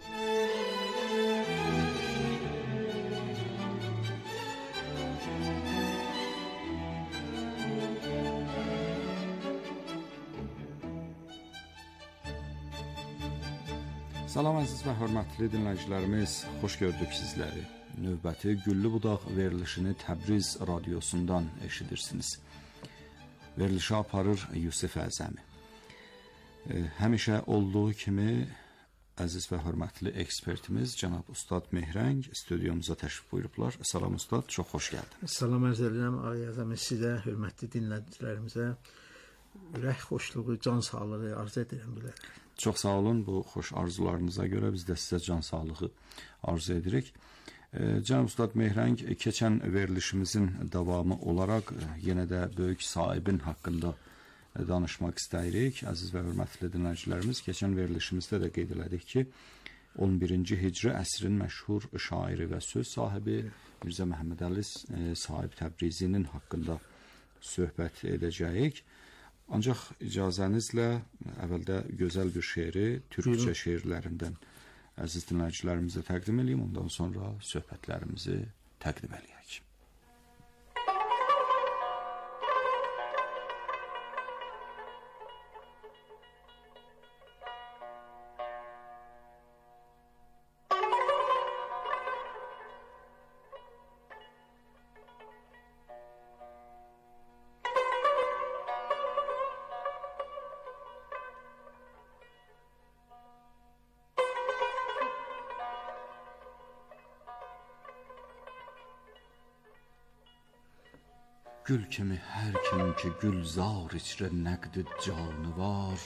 Salam əziz və hörmətli dinləyicilərimiz, xoş gördük sizləri. Növbəti Güllü budaq verilişini Təbriz radiosundan eşidirsiniz. Verilişi aparır Yusif Əzəmi. E, həmişə olduğu kimi əziz və hörmətli ekspertimiz cənab Ustad Mehrəng studiyumuza təşrif buyurublar. Salam Ustad, çox xoş gəldiniz. Salam ərz edirəm Ağay Əzəmi, sizə, hörmətli dinləyicilərimizə ürək xoşluğu, can sağlığı arzu edirəm bilərəm. Çox sağ olun bu xoş arzularınıza görə biz də sizə can sağlığı arzu edirik. E, Cənab Ustad Mehrəng, keçən verilişimizin davamı olaraq e, yenə də böyük sahibin haqqında e, danışmaq istəyirik. Əziz və hörmətli dinləyicilərimiz, keçən verilişimizdə də qeyd elədik ki, on birinci hicri əsrin məşhur şairi və söz sahibi Mirzə Məhəmməd Əli e, Sahib Təbrizinin haqqında söhbət edəcəyik. Ancaq icazənizlə əvvəldə gözəl bir şeiri türkçə şeirlərindən əziz dinləyicilərimizə təqdim edeyim, ondan sonra söhbətlərimizi təqdim edəyək. Gül kimi hər kim ki gülzar içrə nəqd canı var.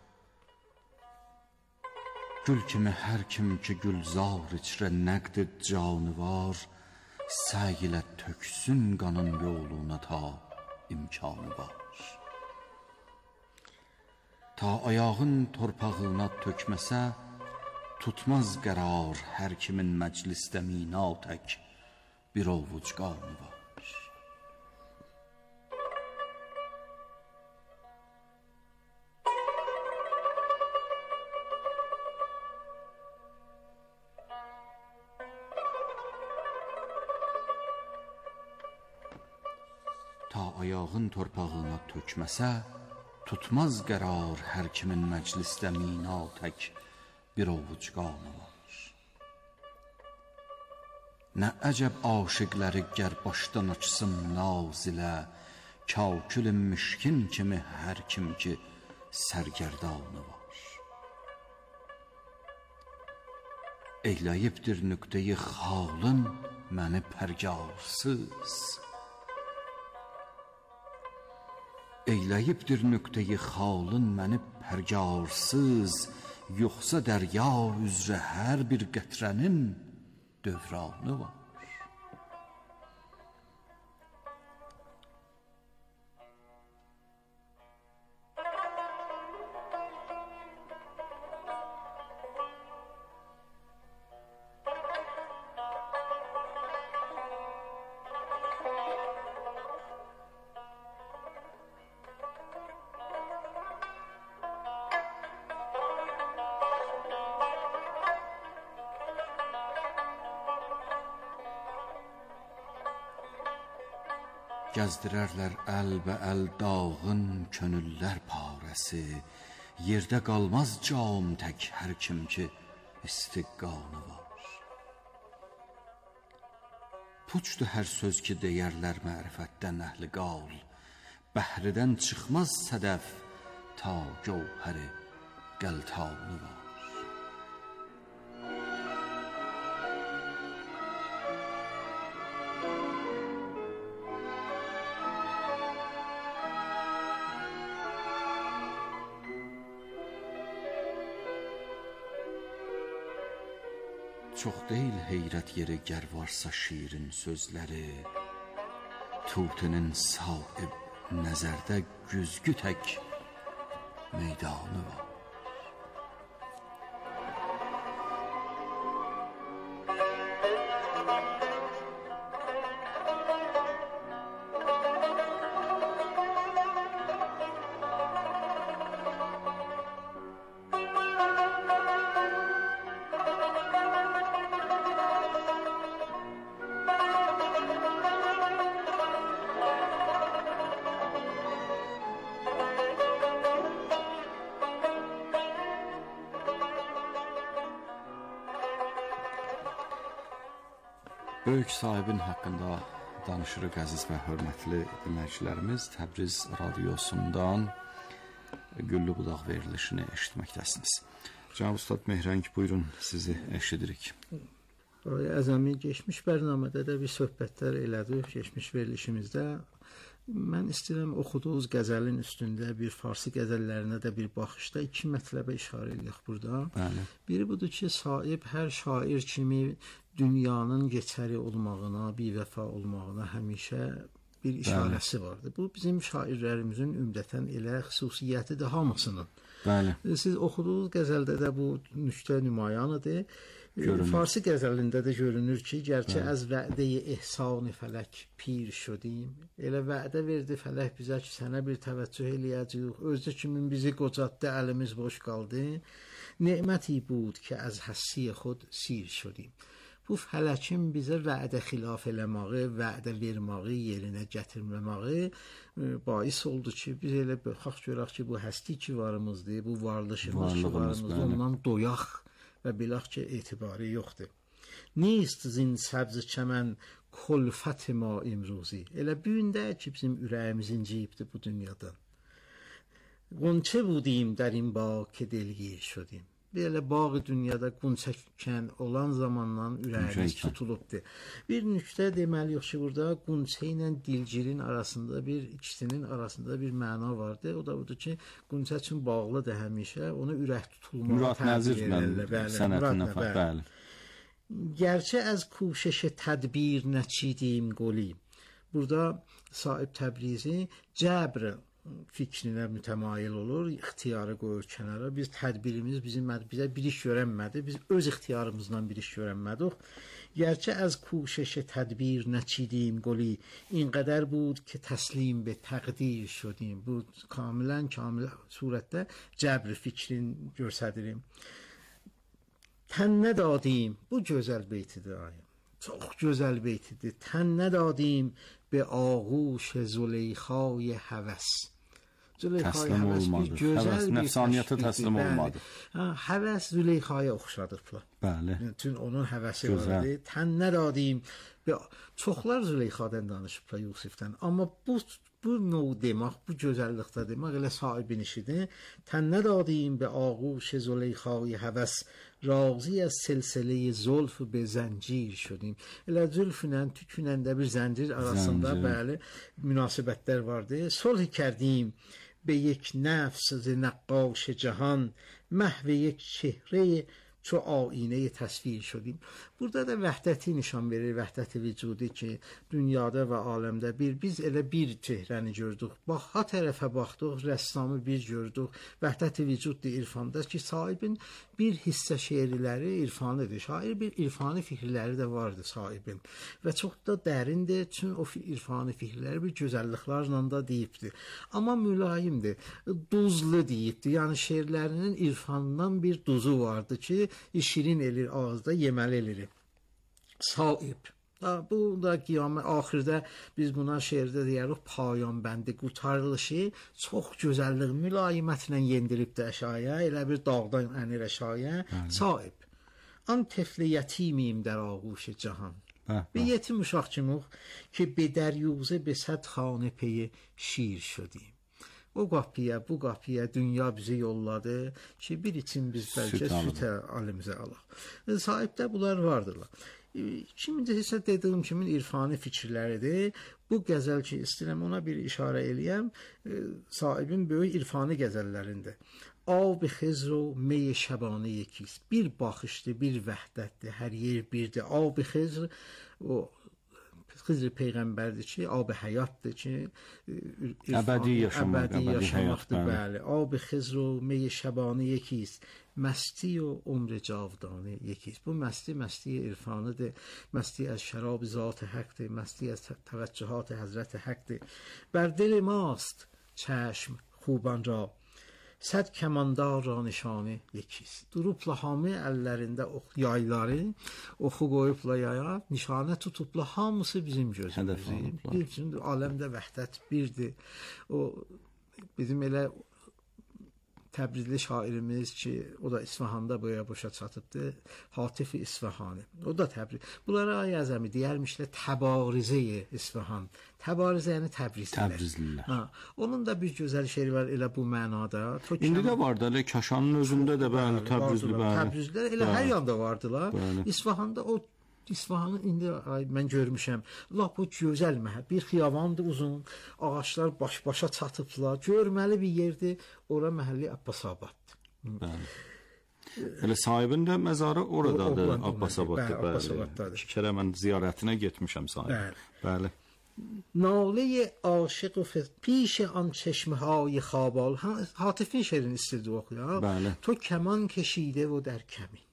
Gül kimi hər kim ki gülzar içrə nəqd canı var. Səy ilə töksün qanın yoluna ta imkanı var. Ta ayağın torpağına tökməsə, tutmaz qərar hər kimin məclisdə mina tək bir ovuc qanı var. Ta ayağın torpağına tökməsə, tutmaz qərar hər kimin məclisdə mina tək bir ovuc qanı var. Nə əcəb aşiqləri gər başdan açsın naz ilə, kakül-i müşkin kimi hər kim ki sərgərdanı var. Eyləyibdir nüqtəyi xalın məni pərgarsız. Eyləyibdir nüqtəyi xalın məni pərgarsız, yoxsa dərya üzrə hər bir qətrənin dövranı var. Gəzdirərlər əl-bə-əl dağın könüllər parəsi, yerdə qalmaz cam tək hər kim ki istiqanı var. Puçdur hər söz ki deyərlər mərifətdən əhli qal, bəhridən çıxmaz sədəf ta gövhəri qəltanı var. Çox deyil heyrət yeri gər varsa şiirin sözləri, Tutinin sahib nəzərdə güzgü tək meydanı var. Böyük sahibin haqqında danışırıq əziz və hörmətli dinləyicilərimiz. Təbriz radiosundan Güllü Budaq verilişini eşitməkdəsiniz. Cənab Ustad Mehrəng, buyurun, sizi eşidirik. Əzəmi, geçmiş bərnamədə də bir söhbətlər elədik, geçmiş verilişimizdə. Mən istəyirəm oxuduğunuz qəzəlin üstündə bir farsi qəzəllərinə də bir baxışda iki mətləbə işarə edək burada. Bəli. Biri budur ki, sahib hər şair kimi dünyanın geçəri olmağına, bivəfa olmağına həmişə bir işarəsi vardır. Bu bizim şairlərimizin ümdətən elə xüsusiyyətidir hamısının. Bəli. Siz oxuduğunuz qəzəldə də bu nüktə nümayanıdır. Görünür. Farsi qəzəlində də görünür ki, gerçi az vədə-i ehsan fələk pir şudim. Elə vədə verdi fələk bizə ki, sənə bir təvəccüh eləyəcəyik. Özü kimin bizi qocatdı, əlimiz boş qaldı. Neməti bud ki, az həssi xud sir şudim. Bu fələkin bizə vədə xilaf eləməyi, vədə verməyi, yerinə gətirməməyi bais oldu ki, biz elə baxaq görək ki, bu həsti ki varımızdır, bu varlışımız ki varımızdır, ondan doyaq və bilaq ki, etibarı yoxdur. Nist zin səbz çəmən kulfət ma imruzi. Elə büyündə ki, bizim ürəyimizin ciyibdir bu dünyadan. Qonçe budیم در این باغ که دلگیر şudim. Belə bağ dünyada qunçəkən olan zamandan ürəyimiz tutulubdur. Bir nüktə deməli yox ki, burada qunçə ilə dilgirin arasında bir ikisinin arasında bir məna vardır. O da budur ki, qunçə üçün bağlıdır həmişə. Onu ürək tutulmağa təbir edirlər. Sənətinə bəli. Gerçi az کوشش تدبیر نچیدیم گلی. Burada sahib Təbrizi cəbr fikrinə mütəmayil olur, ixtiyarı qoyur kənara. Biz tədbirimiz bizim bizə bir iş görənmədi, biz öz ixtiyarımızdan bir iş görənmədik. Gerçi az کوشش تدبیر نچیدیم گلی اینقدر بود که تسلیم به تقدیر شدیم. Bu kamilən kamil surətdə cəbr fikrin göstəririm. Tən nə dadim, bu gözəl beytidir ayım. Çox gözəl beytidir. Tən nə dadim به آغوش زلیخای هوس. Təslim olmadı. Həvəs, nəfsaniyyətə təslim olmadı. Həvəs Züleyxaya oxşadıqlar. Bəli. Bütün onun həvəsi vardı. Tən nə dadim. Çoxlar Züleyxadan danışıblar, Yusifdən. Amma bu bu növ demək, bu gözəllikdə demək elə sahibin işidir. Tən nə dadim به آغوش زلیخای هوس راضی از سلسله زلف به زنجیر شدیم. Elə zülflə, tükünlə də bir zəncir arasında bəli münasibətlər vardı. Sulh کردیم به یک نفس ز نقاش جهان محو یک چهره چو آینه تصویر شدیم. Burada da vəhdəti nişan verir, vəhdəti vücudi ki, dünyada və aləmdə bir, biz elə bir çehrəni gördük. Bax, ha tərəfə baxdıq, rəssamı bir gördük. Vəhdəti vücuddur irfanda ki, sahibin bir hissə şeirləri irfanidir. Şair bir irfani fikirləri də vardır sahibin. Və çox da dərindir, çünki o irfani fikirləri bir gözəlliklərlə da deyibdir. Amma mülayimdir, duzlu deyibdir. Yəni şeirlərinin irfandan bir duzu vardır ki, şirin elir ağızda, yeməli elir. Sahib. Bu da qiyamət axirdə biz buna şeirdə deyirik payan bəndi qurtarılışı çox gözəllik, mülayimətlə yendiribdir əşaya, elə bir dağdan ənir əşaya. Sahib. An tefli yetimim در آغوش جهان. به yetim uşaq kimi ki به دریوزه به صد خانه پی شیر şudim. O qapıya, bu qapıya dünya bizi yolladı ki, bir için biz bəlkə süt əlimizə alaq. Sahibdə bunlar vardırlar. Kiminci isə dediyim kimin irfani fikirləridir. Bu qəzəl ki, istəyirəm ona bir işarə eləyəm, sahibin böyük irfani qəzəllərində. Ab-ı Xizr و می شبانه یکیست. Bir baxışdır, bir vəhdətdir, hər yer birdir. Ab-ı Xizr o Xizr peyğəmbərdir ki, ab-ı həyatdır ki, əbədi yaşamaq, əbədi yaşamaqdır, bəli. Ab-ı Xizr و می شبانه یکیست. مستی و عمر جاودانه یکیست. Bu مستی مستی irfanıdır. مستی از شراب ذات حقdır. مستی از توجهات حضرت حقdır. بر دل ماست چشم خوبان را صد کماندار را نشانه یکیست. Durubla hamı əllərində yayları oxu qoyubla yaya, nişanə tutubla hamısı bizim gözümüzdür. Bir üçün aləmdə vəhdət birdir. O bizim elə Təbrizli şairimiz ki, o da İsfahanda boya boşa çatıbdı. Hatif İsfahani. O da Təbriz. Bunlara ay Əzəmi deyərmişlər Təbarizə-i İsfahan. Təbarizə yəni Təbrizlilər. Təbrizlilər. Ha, onun da bir gözəl şeiri var elə bu mənada. İndi də var da, elə Kaşanın özündə də bəli Təbrizli bəli. Təbrizlilər elə hər yanda vardılar. Bəli. İsfahanda o İsfahanı indi ay, mən görmüşəm. Lap o gözəl məhəl. Bir xiyavandır uzun. Ağaçlar baş-başa çatıblar. Görməli bir yerdir. Ora məhəlli Abbasabaddır. Bəli. Elə sahibin də məzarı oradadır, Abbasabadda. Bəli, Abbasabaddadır. İki kərə mən ziyarətinə getmişəm sahibin. Bəli. ناله عاشق و فز... پیش آن چشمه های خوابال حاطفین شعرین istirdi oxuya. Bəli. تو کمان کشیده و در کمین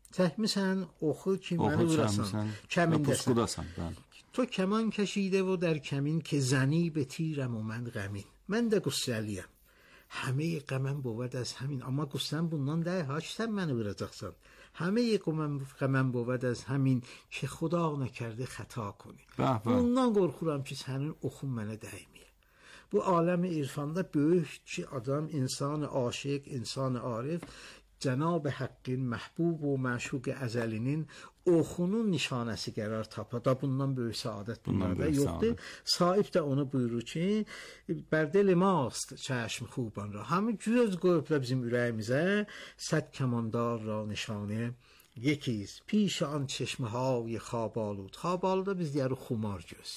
تهمیسن oxu ki məni vurasan kəmindəsən. تو کمان کشیده و در کمین که زنی به تیرم و من غمین. من də qüssəliyəm. Həmə qəməm بود از همین. Amma qüssəm bundan deyil. Haç sən məni vuracaqsan. همه غمم بود از همین که خدا نکرده خطا کنی. Bundan qorxuram ki, sənin oxun mənə dəyməyə. Bu aləmi irfanda böyük ki, adam, insan aşiq, insan arif, Cənab-ı Haqqin məhbub və məşuq əzəlinin oxunun nişanəsi qərar tapar. Da bundan böyük səadət bunlarda yoxdur. Sahib də onu buyurur ki, bərdel mast çəşm xuban ra. Həmin göz qoyublar bizim ürəyimizə, səd kəmandar ra nişanə yekiz. Piş an çeşməhay xabalud. Xabaluda biz deyərik xumar göz.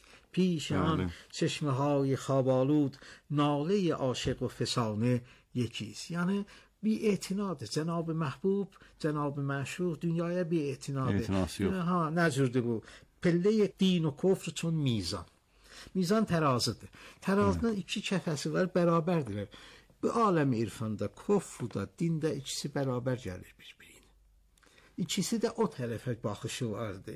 Piş an çeşməhay xabalud nalə aşiq və fəsanə yekiz. Yəni بی اعتناده جناب محبوب جناب معشوق dünyaya bir اعتناده اعتناسی yok. Ha necürdü bu pelle din و kufr çun mizan mizan terazıdır terazının iki kəfəsi var bərabərdirlər bu aləm irfanda kufrda dində ikisi bərabər gəlir bir-birinə ikisi də o tərəfə baxışı vardı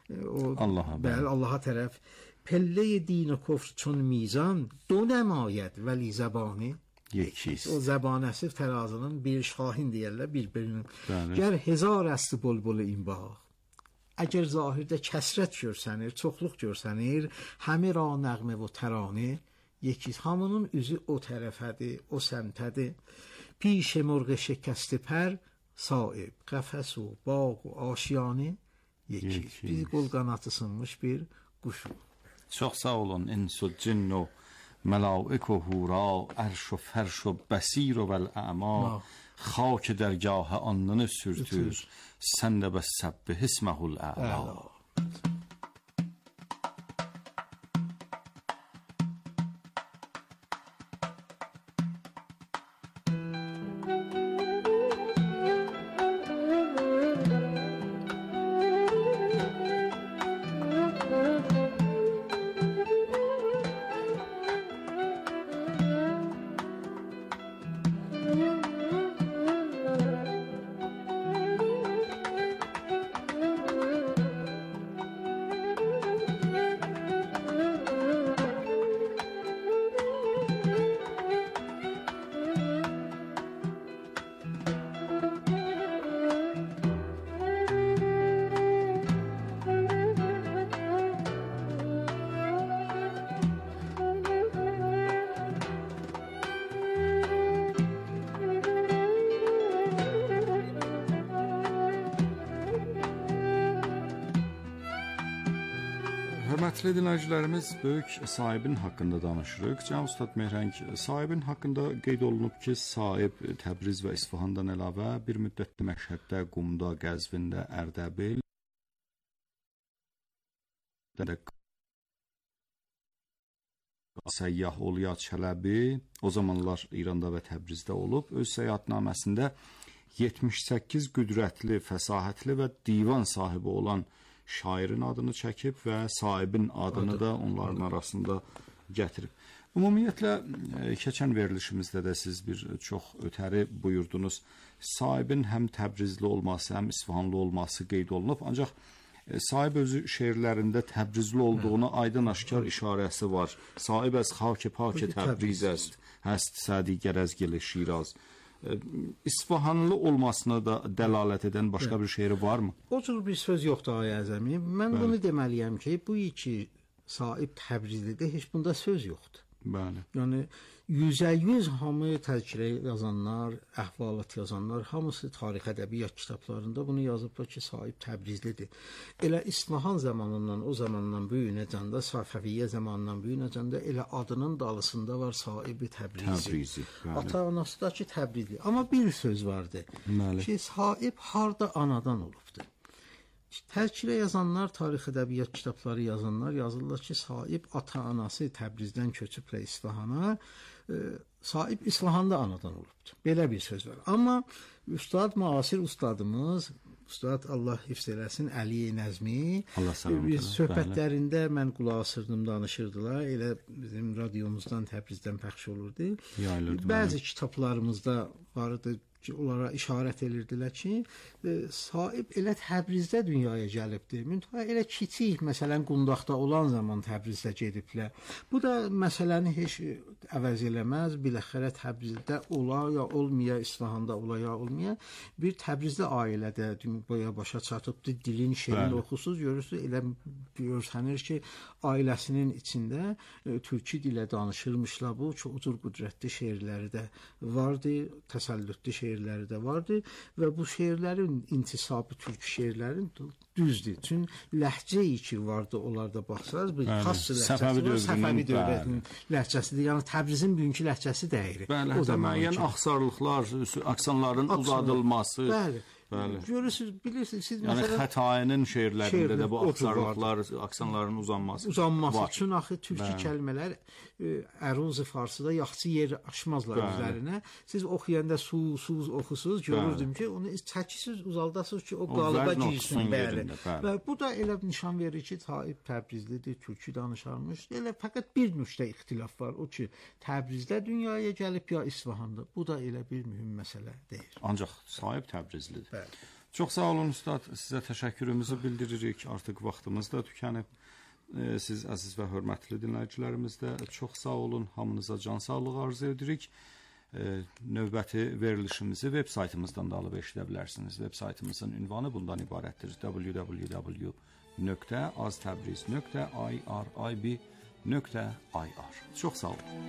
o Allah'a bəli Allah'a tərəf pelle din و kufr çun mizan دو نماید ولی زبانه یکیست. O zəbanəsif tərazının bir şahin deyərlər bir-birinin. Gər hezar əsti bulbul in bağ. Əgər zahirdə kəsrət görsənir, çoxluq görsənir, həmi ra nəğmə və təranə yekiz. Hamının üzü o tərəfədir, o səmtədir. Piş مرغ şəkəsti pər sahib, qəfəs و باغ و آشیانه yekiz. Biz qol qanatı sınmış bir quşuq. Çox sağ olun. İns و cin و ملائک و هورا عرش و فرش و بصیر و الاعما خاک درگاه آنان sürtür sen de besebbih ismehul a'la. Hörmətli dinləyicilərimiz, böyük sahibin haqqında danışırıq. Cənab Ustad Mehrəng, sahibin haqqında qeyd olunub ki, sahib Təbriz və İsfahandan əlavə bir müddətli Məşhəddə, Qumda, Qəzvində, Ərdəbil, Səyyah Olya Çələbi o zamanlar İranda və Təbrizdə olub. Öz səyahətnaməsində yetmiş səkkiz qüdrətli, fəsahətli və divan sahibi olan şairin adını çəkib və sahibin adını da onların arasında gətirib. Ümumiyyətlə, keçən verilişimizdə də siz bir çox ötəri buyurdunuz. Sahibin həm Təbrizli olması, həm İsfahanlı olması qeyd olunub. Ancaq sahib özü şeirlərində Təbrizli olduğuna aydın aşkar işarəsi var. Sahib əz xak-ı pak Təbriz əst, həst sədi gərəzgili Şiraz. İsfahanlı olmasına da dəlalət edən başqa bir şeiri varmı? O cür bir söz yoxdur ay Əzəmi. Mən bunu deməliyəm ki, bu iki sahib Təbrizlidə heç bunda söz yoxdur. Bəli. Yəni yüzə yüz hamı təzkirə yazanlar, əhvalat yazanlar, hamısı tarix ədəbiyyat kitablarında bunu yazıblar ki, Sahib Təbrizlidir. Elə İsfahan zamanından, o zamandan bu günəcən də, Səfəviyyə zamanından bu günəcən də elə adının dalısında var Sahib Təbrizi. Təbrizi, bəli. Ata-anası da ki, Təbrizli. Amma bir söz vardı Bəli. ki, Sahib harda anadan olubdur. Təzkirə yazanlar, tarix ədəbiyyat kitabları yazanlar yazırlar ki, Sahib ata-anası Təbrizdən köçüblə İsfahana, e, Sahib İsfahanda anadan olubdur. Belə bir söz var. Amma ustad, müasir ustadımız, ustad Allah hifz eləsin, Əli Nəzmi, Allah salamat eləsin. Söhbətlərində mən qulaq asırdım, danışırdılar. Elə bizim radiomuzdan Təbrizdən pəxş olurdu. Yayılırdı. Bəzi mənim kitablarımızda vardı ki, onlara işarət edirdilər ki, e, Sahib elə Təbrizdə dünyaya gəlibdir. Müntəha elə kiçik, məsələn, Qundaqda olan zaman Təbrizdə gediblər. Bu da məsələni heç əvəz eləməz. Biləxərə Təbrizdə ola ya olmaya, İsfahanda ola ya olmaya, bir Təbrizdə ailədə boya başa çatıbdır, dilin şeirini oxusuz, görürsünüz, elə görsənir ki, ailəsinin içində e, türkü dilə danışırmışlar. Bu çox ucur qüdrətli şeirləri də vardı, təsəllütlü şeirləri şeirləri də vardı və bu şeirlərin intisabı türk şeirlərin düzdür. Çünki ləhcə-i ki vardı onlarda baxsaz, bir xas Səfəvi Səfəvi dövlətinin ləhcəsidir. Yəni Təbrizin bugünkü ləhcəsi deyil. Bəli, o da müəyyən axsarlıqlar, aksanların uzadılması. Bəli. Bəli. Görürsüz, bilirsiniz, siz yəni məsələn Xətainin şeirlərində də bu axsarlıqlar, aksanların uzanması. Uzanması üçün axı türkü kəlmələr əruz-i farsıda yaxşı yer açmazlar üzərinə. Siz oxuyanda su, suz oxusuz, görürdüm ki, onu çəkisiz, uzaldasınız ki, o qalıba girsin. Bəli. Və bu da elə nişan verir ki, Sahib Təbrizlidir, türkü danışarmış. Elə fəqət bir nöqtə ixtilaf var, o ki, Təbrizdə dünyaya gəlib ya İsfahanda. Bu da elə bir mühüm məsələ deyil. Ancaq Sahib Təbrizlidir. Çox sağ olun ustad, sizə təşəkkürümüzü bildiririk. Artıq vaxtımız da tükənib. Siz əziz və hörmətli dinləyicilərimiz də çox sağ olun. Hamınıza can sağlığı arzu edirik. Növbəti verilişimizi veb saytımızdan da alıb eşidə bilərsiniz. Veb saytımızın ünvanı bundan ibarətdir: w w w nöqtə aztəbriz nöqtə irib nöqtə ir. Çox sağ olun.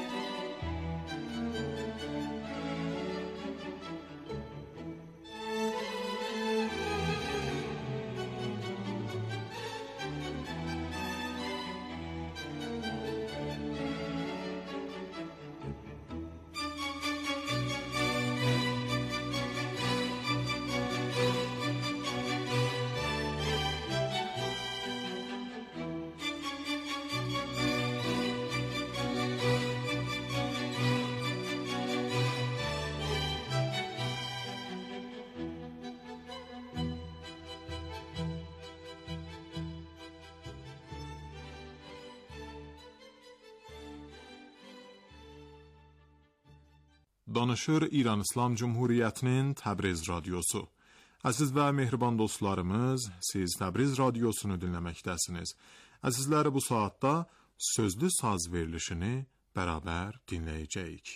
Danışır İran İslam Cumhuriyyətinin Təbriz radiosu. Əziz və mehriban dostlarımız, siz Təbriz radiosunu dinləməkdəsiniz. Əzizləri, bu saatda sözlü saz verilişini bərabər dinləyəcəyik.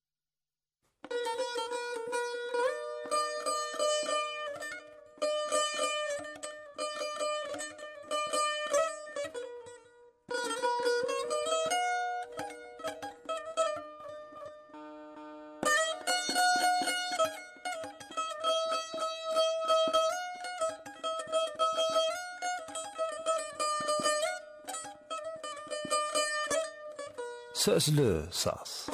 Sözlü saz.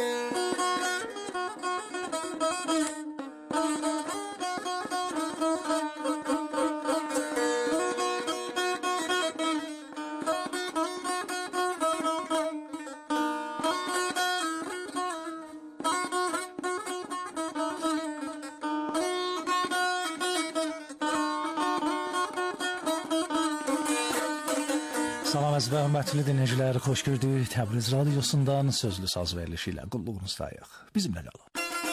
Salam əziz və hörmətli dinləyicilər, xoş gördük. Təbriz radiosundan sözlü saz verilişi ilə qulluğunuzdayıq. Bizimlə qalın.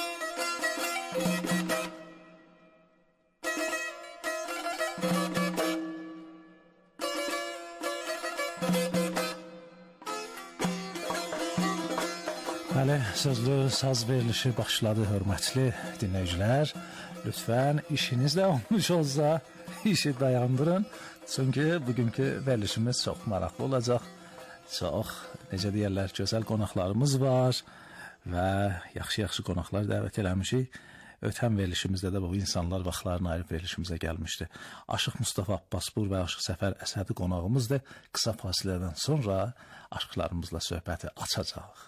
Bəli, sözlü saz verilişi başladı, hörmətli dinləyicilər. Lütfən işinizdə olmuş olsa, işi dayandırın. Çünki bugünkü verilişimiz çox maraqlı olacaq. çox, necə deyirlər, gözəl qonaqlarımız var və yaxşı-yaxşı qonaqlar dəvət eləmişik. Ötən verilişimizdə də bu insanlar vaxtlarını ayırıb verilişimizə gəlmişdi. Aşıq Mustafa Abbasbur və Aşıq Səfər Əsədi qonağımızdır. Qısa fasilədən sonra aşıqlarımızla söhbəti açacağıq.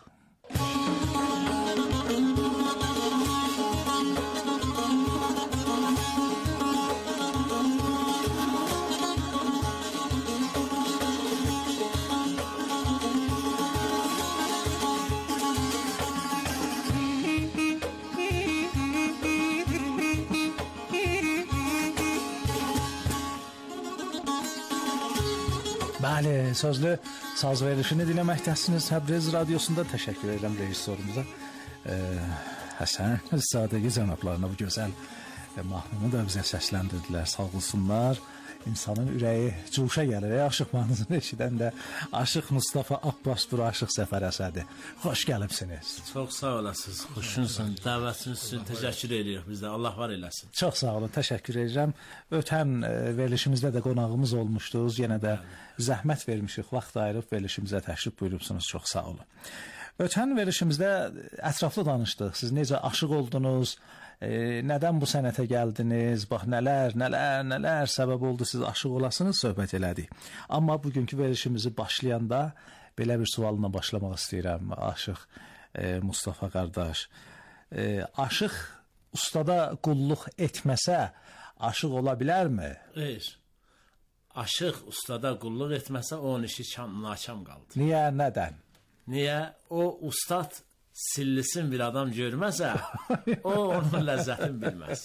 Bəli, sözlü saz verilişini dinləməkdəsiniz. Təbriz Radiosunda təşəkkür edirəm rejissorumuza. E, Həsən Sadəqi cənablarına bu gözəl e, mahnını da bizə səsləndirdilər. Sağ olsunlar. İnsanın ürəyi cuşa gəlir. Aşıq mahnısını eşidən də Aşıq Mustafa Abbasbur, Aşıq Səfər Əsədi. Xoş gəlibsiniz. Çox sağ olasınız. Xoşunuzsun. Dəvətiniz üçün təşəkkür edirik bizdə. Allah var eləsin. Çox sağ olun. Təşəkkür edirəm. Ötən e, verilişimizdə də qonağımız olmuşdunuz. Yenə də zəhmət vermişik. Vaxt ayırıb verilişimizə təşrif buyurubsunuz. Çox sağ olun. Ötən verilişimizdə ətraflı danışdıq. Siz necə aşıq oldunuz? E, nədən bu sənətə gəldiniz? Bax, nələr, nələr, nələr səbəb oldu siz aşıq olasınız, söhbət elədik. Amma bugünkü verilişimizi başlayanda belə bir sualla başlamaq istəyirəm. Aşıq e, Mustafa qardaş, e, aşıq ustada qulluq etməsə, aşıq ola bilərmi? Xeyr. Aşıq ustada qulluq etməsə, onun işi nakam qaldı. Niyə, nədən? Niyə? O ustad sillisin bir adam görməsə, o onun ləzzətini bilməz.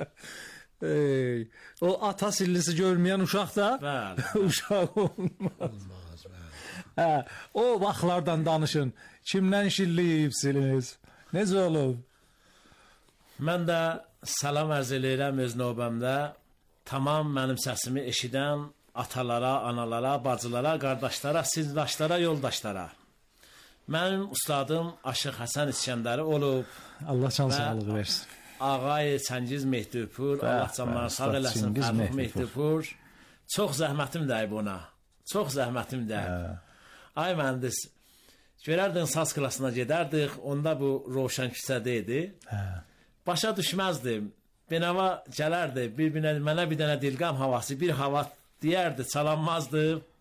Ey, o ata sillisi görməyən uşaq da bəli, uşaq olmaz. olmaz hə, o vaxtlardan danışın. Kimdən şilliyibsiniz? Necə olub? Mən də salam ərz eləyirəm öz növbəmdə. Tamam mənim səsimi eşidən atalara, analara, bacılara, qardaşlara, sindaşlara, yoldaşlara. Mənim ustadım Aşıq Həsən İskəndəri olub. Allah can sağlığı versin. Ağay Çəngiz Mehdipur, Allah canlarını sağ eləsin, Fərrux Mehdipur. Çox zəhmətim dəyib ona. Çox zəhmətim dəyib. Ay mühəndis, görərdin saz klasına gedərdik, onda bu Roşan küçədə idi. Başa düşməzdim. Benava gələrdi, bir-birinə, mənə bir dənə dilqam havası, bir hava deyərdi, çalanmazdı.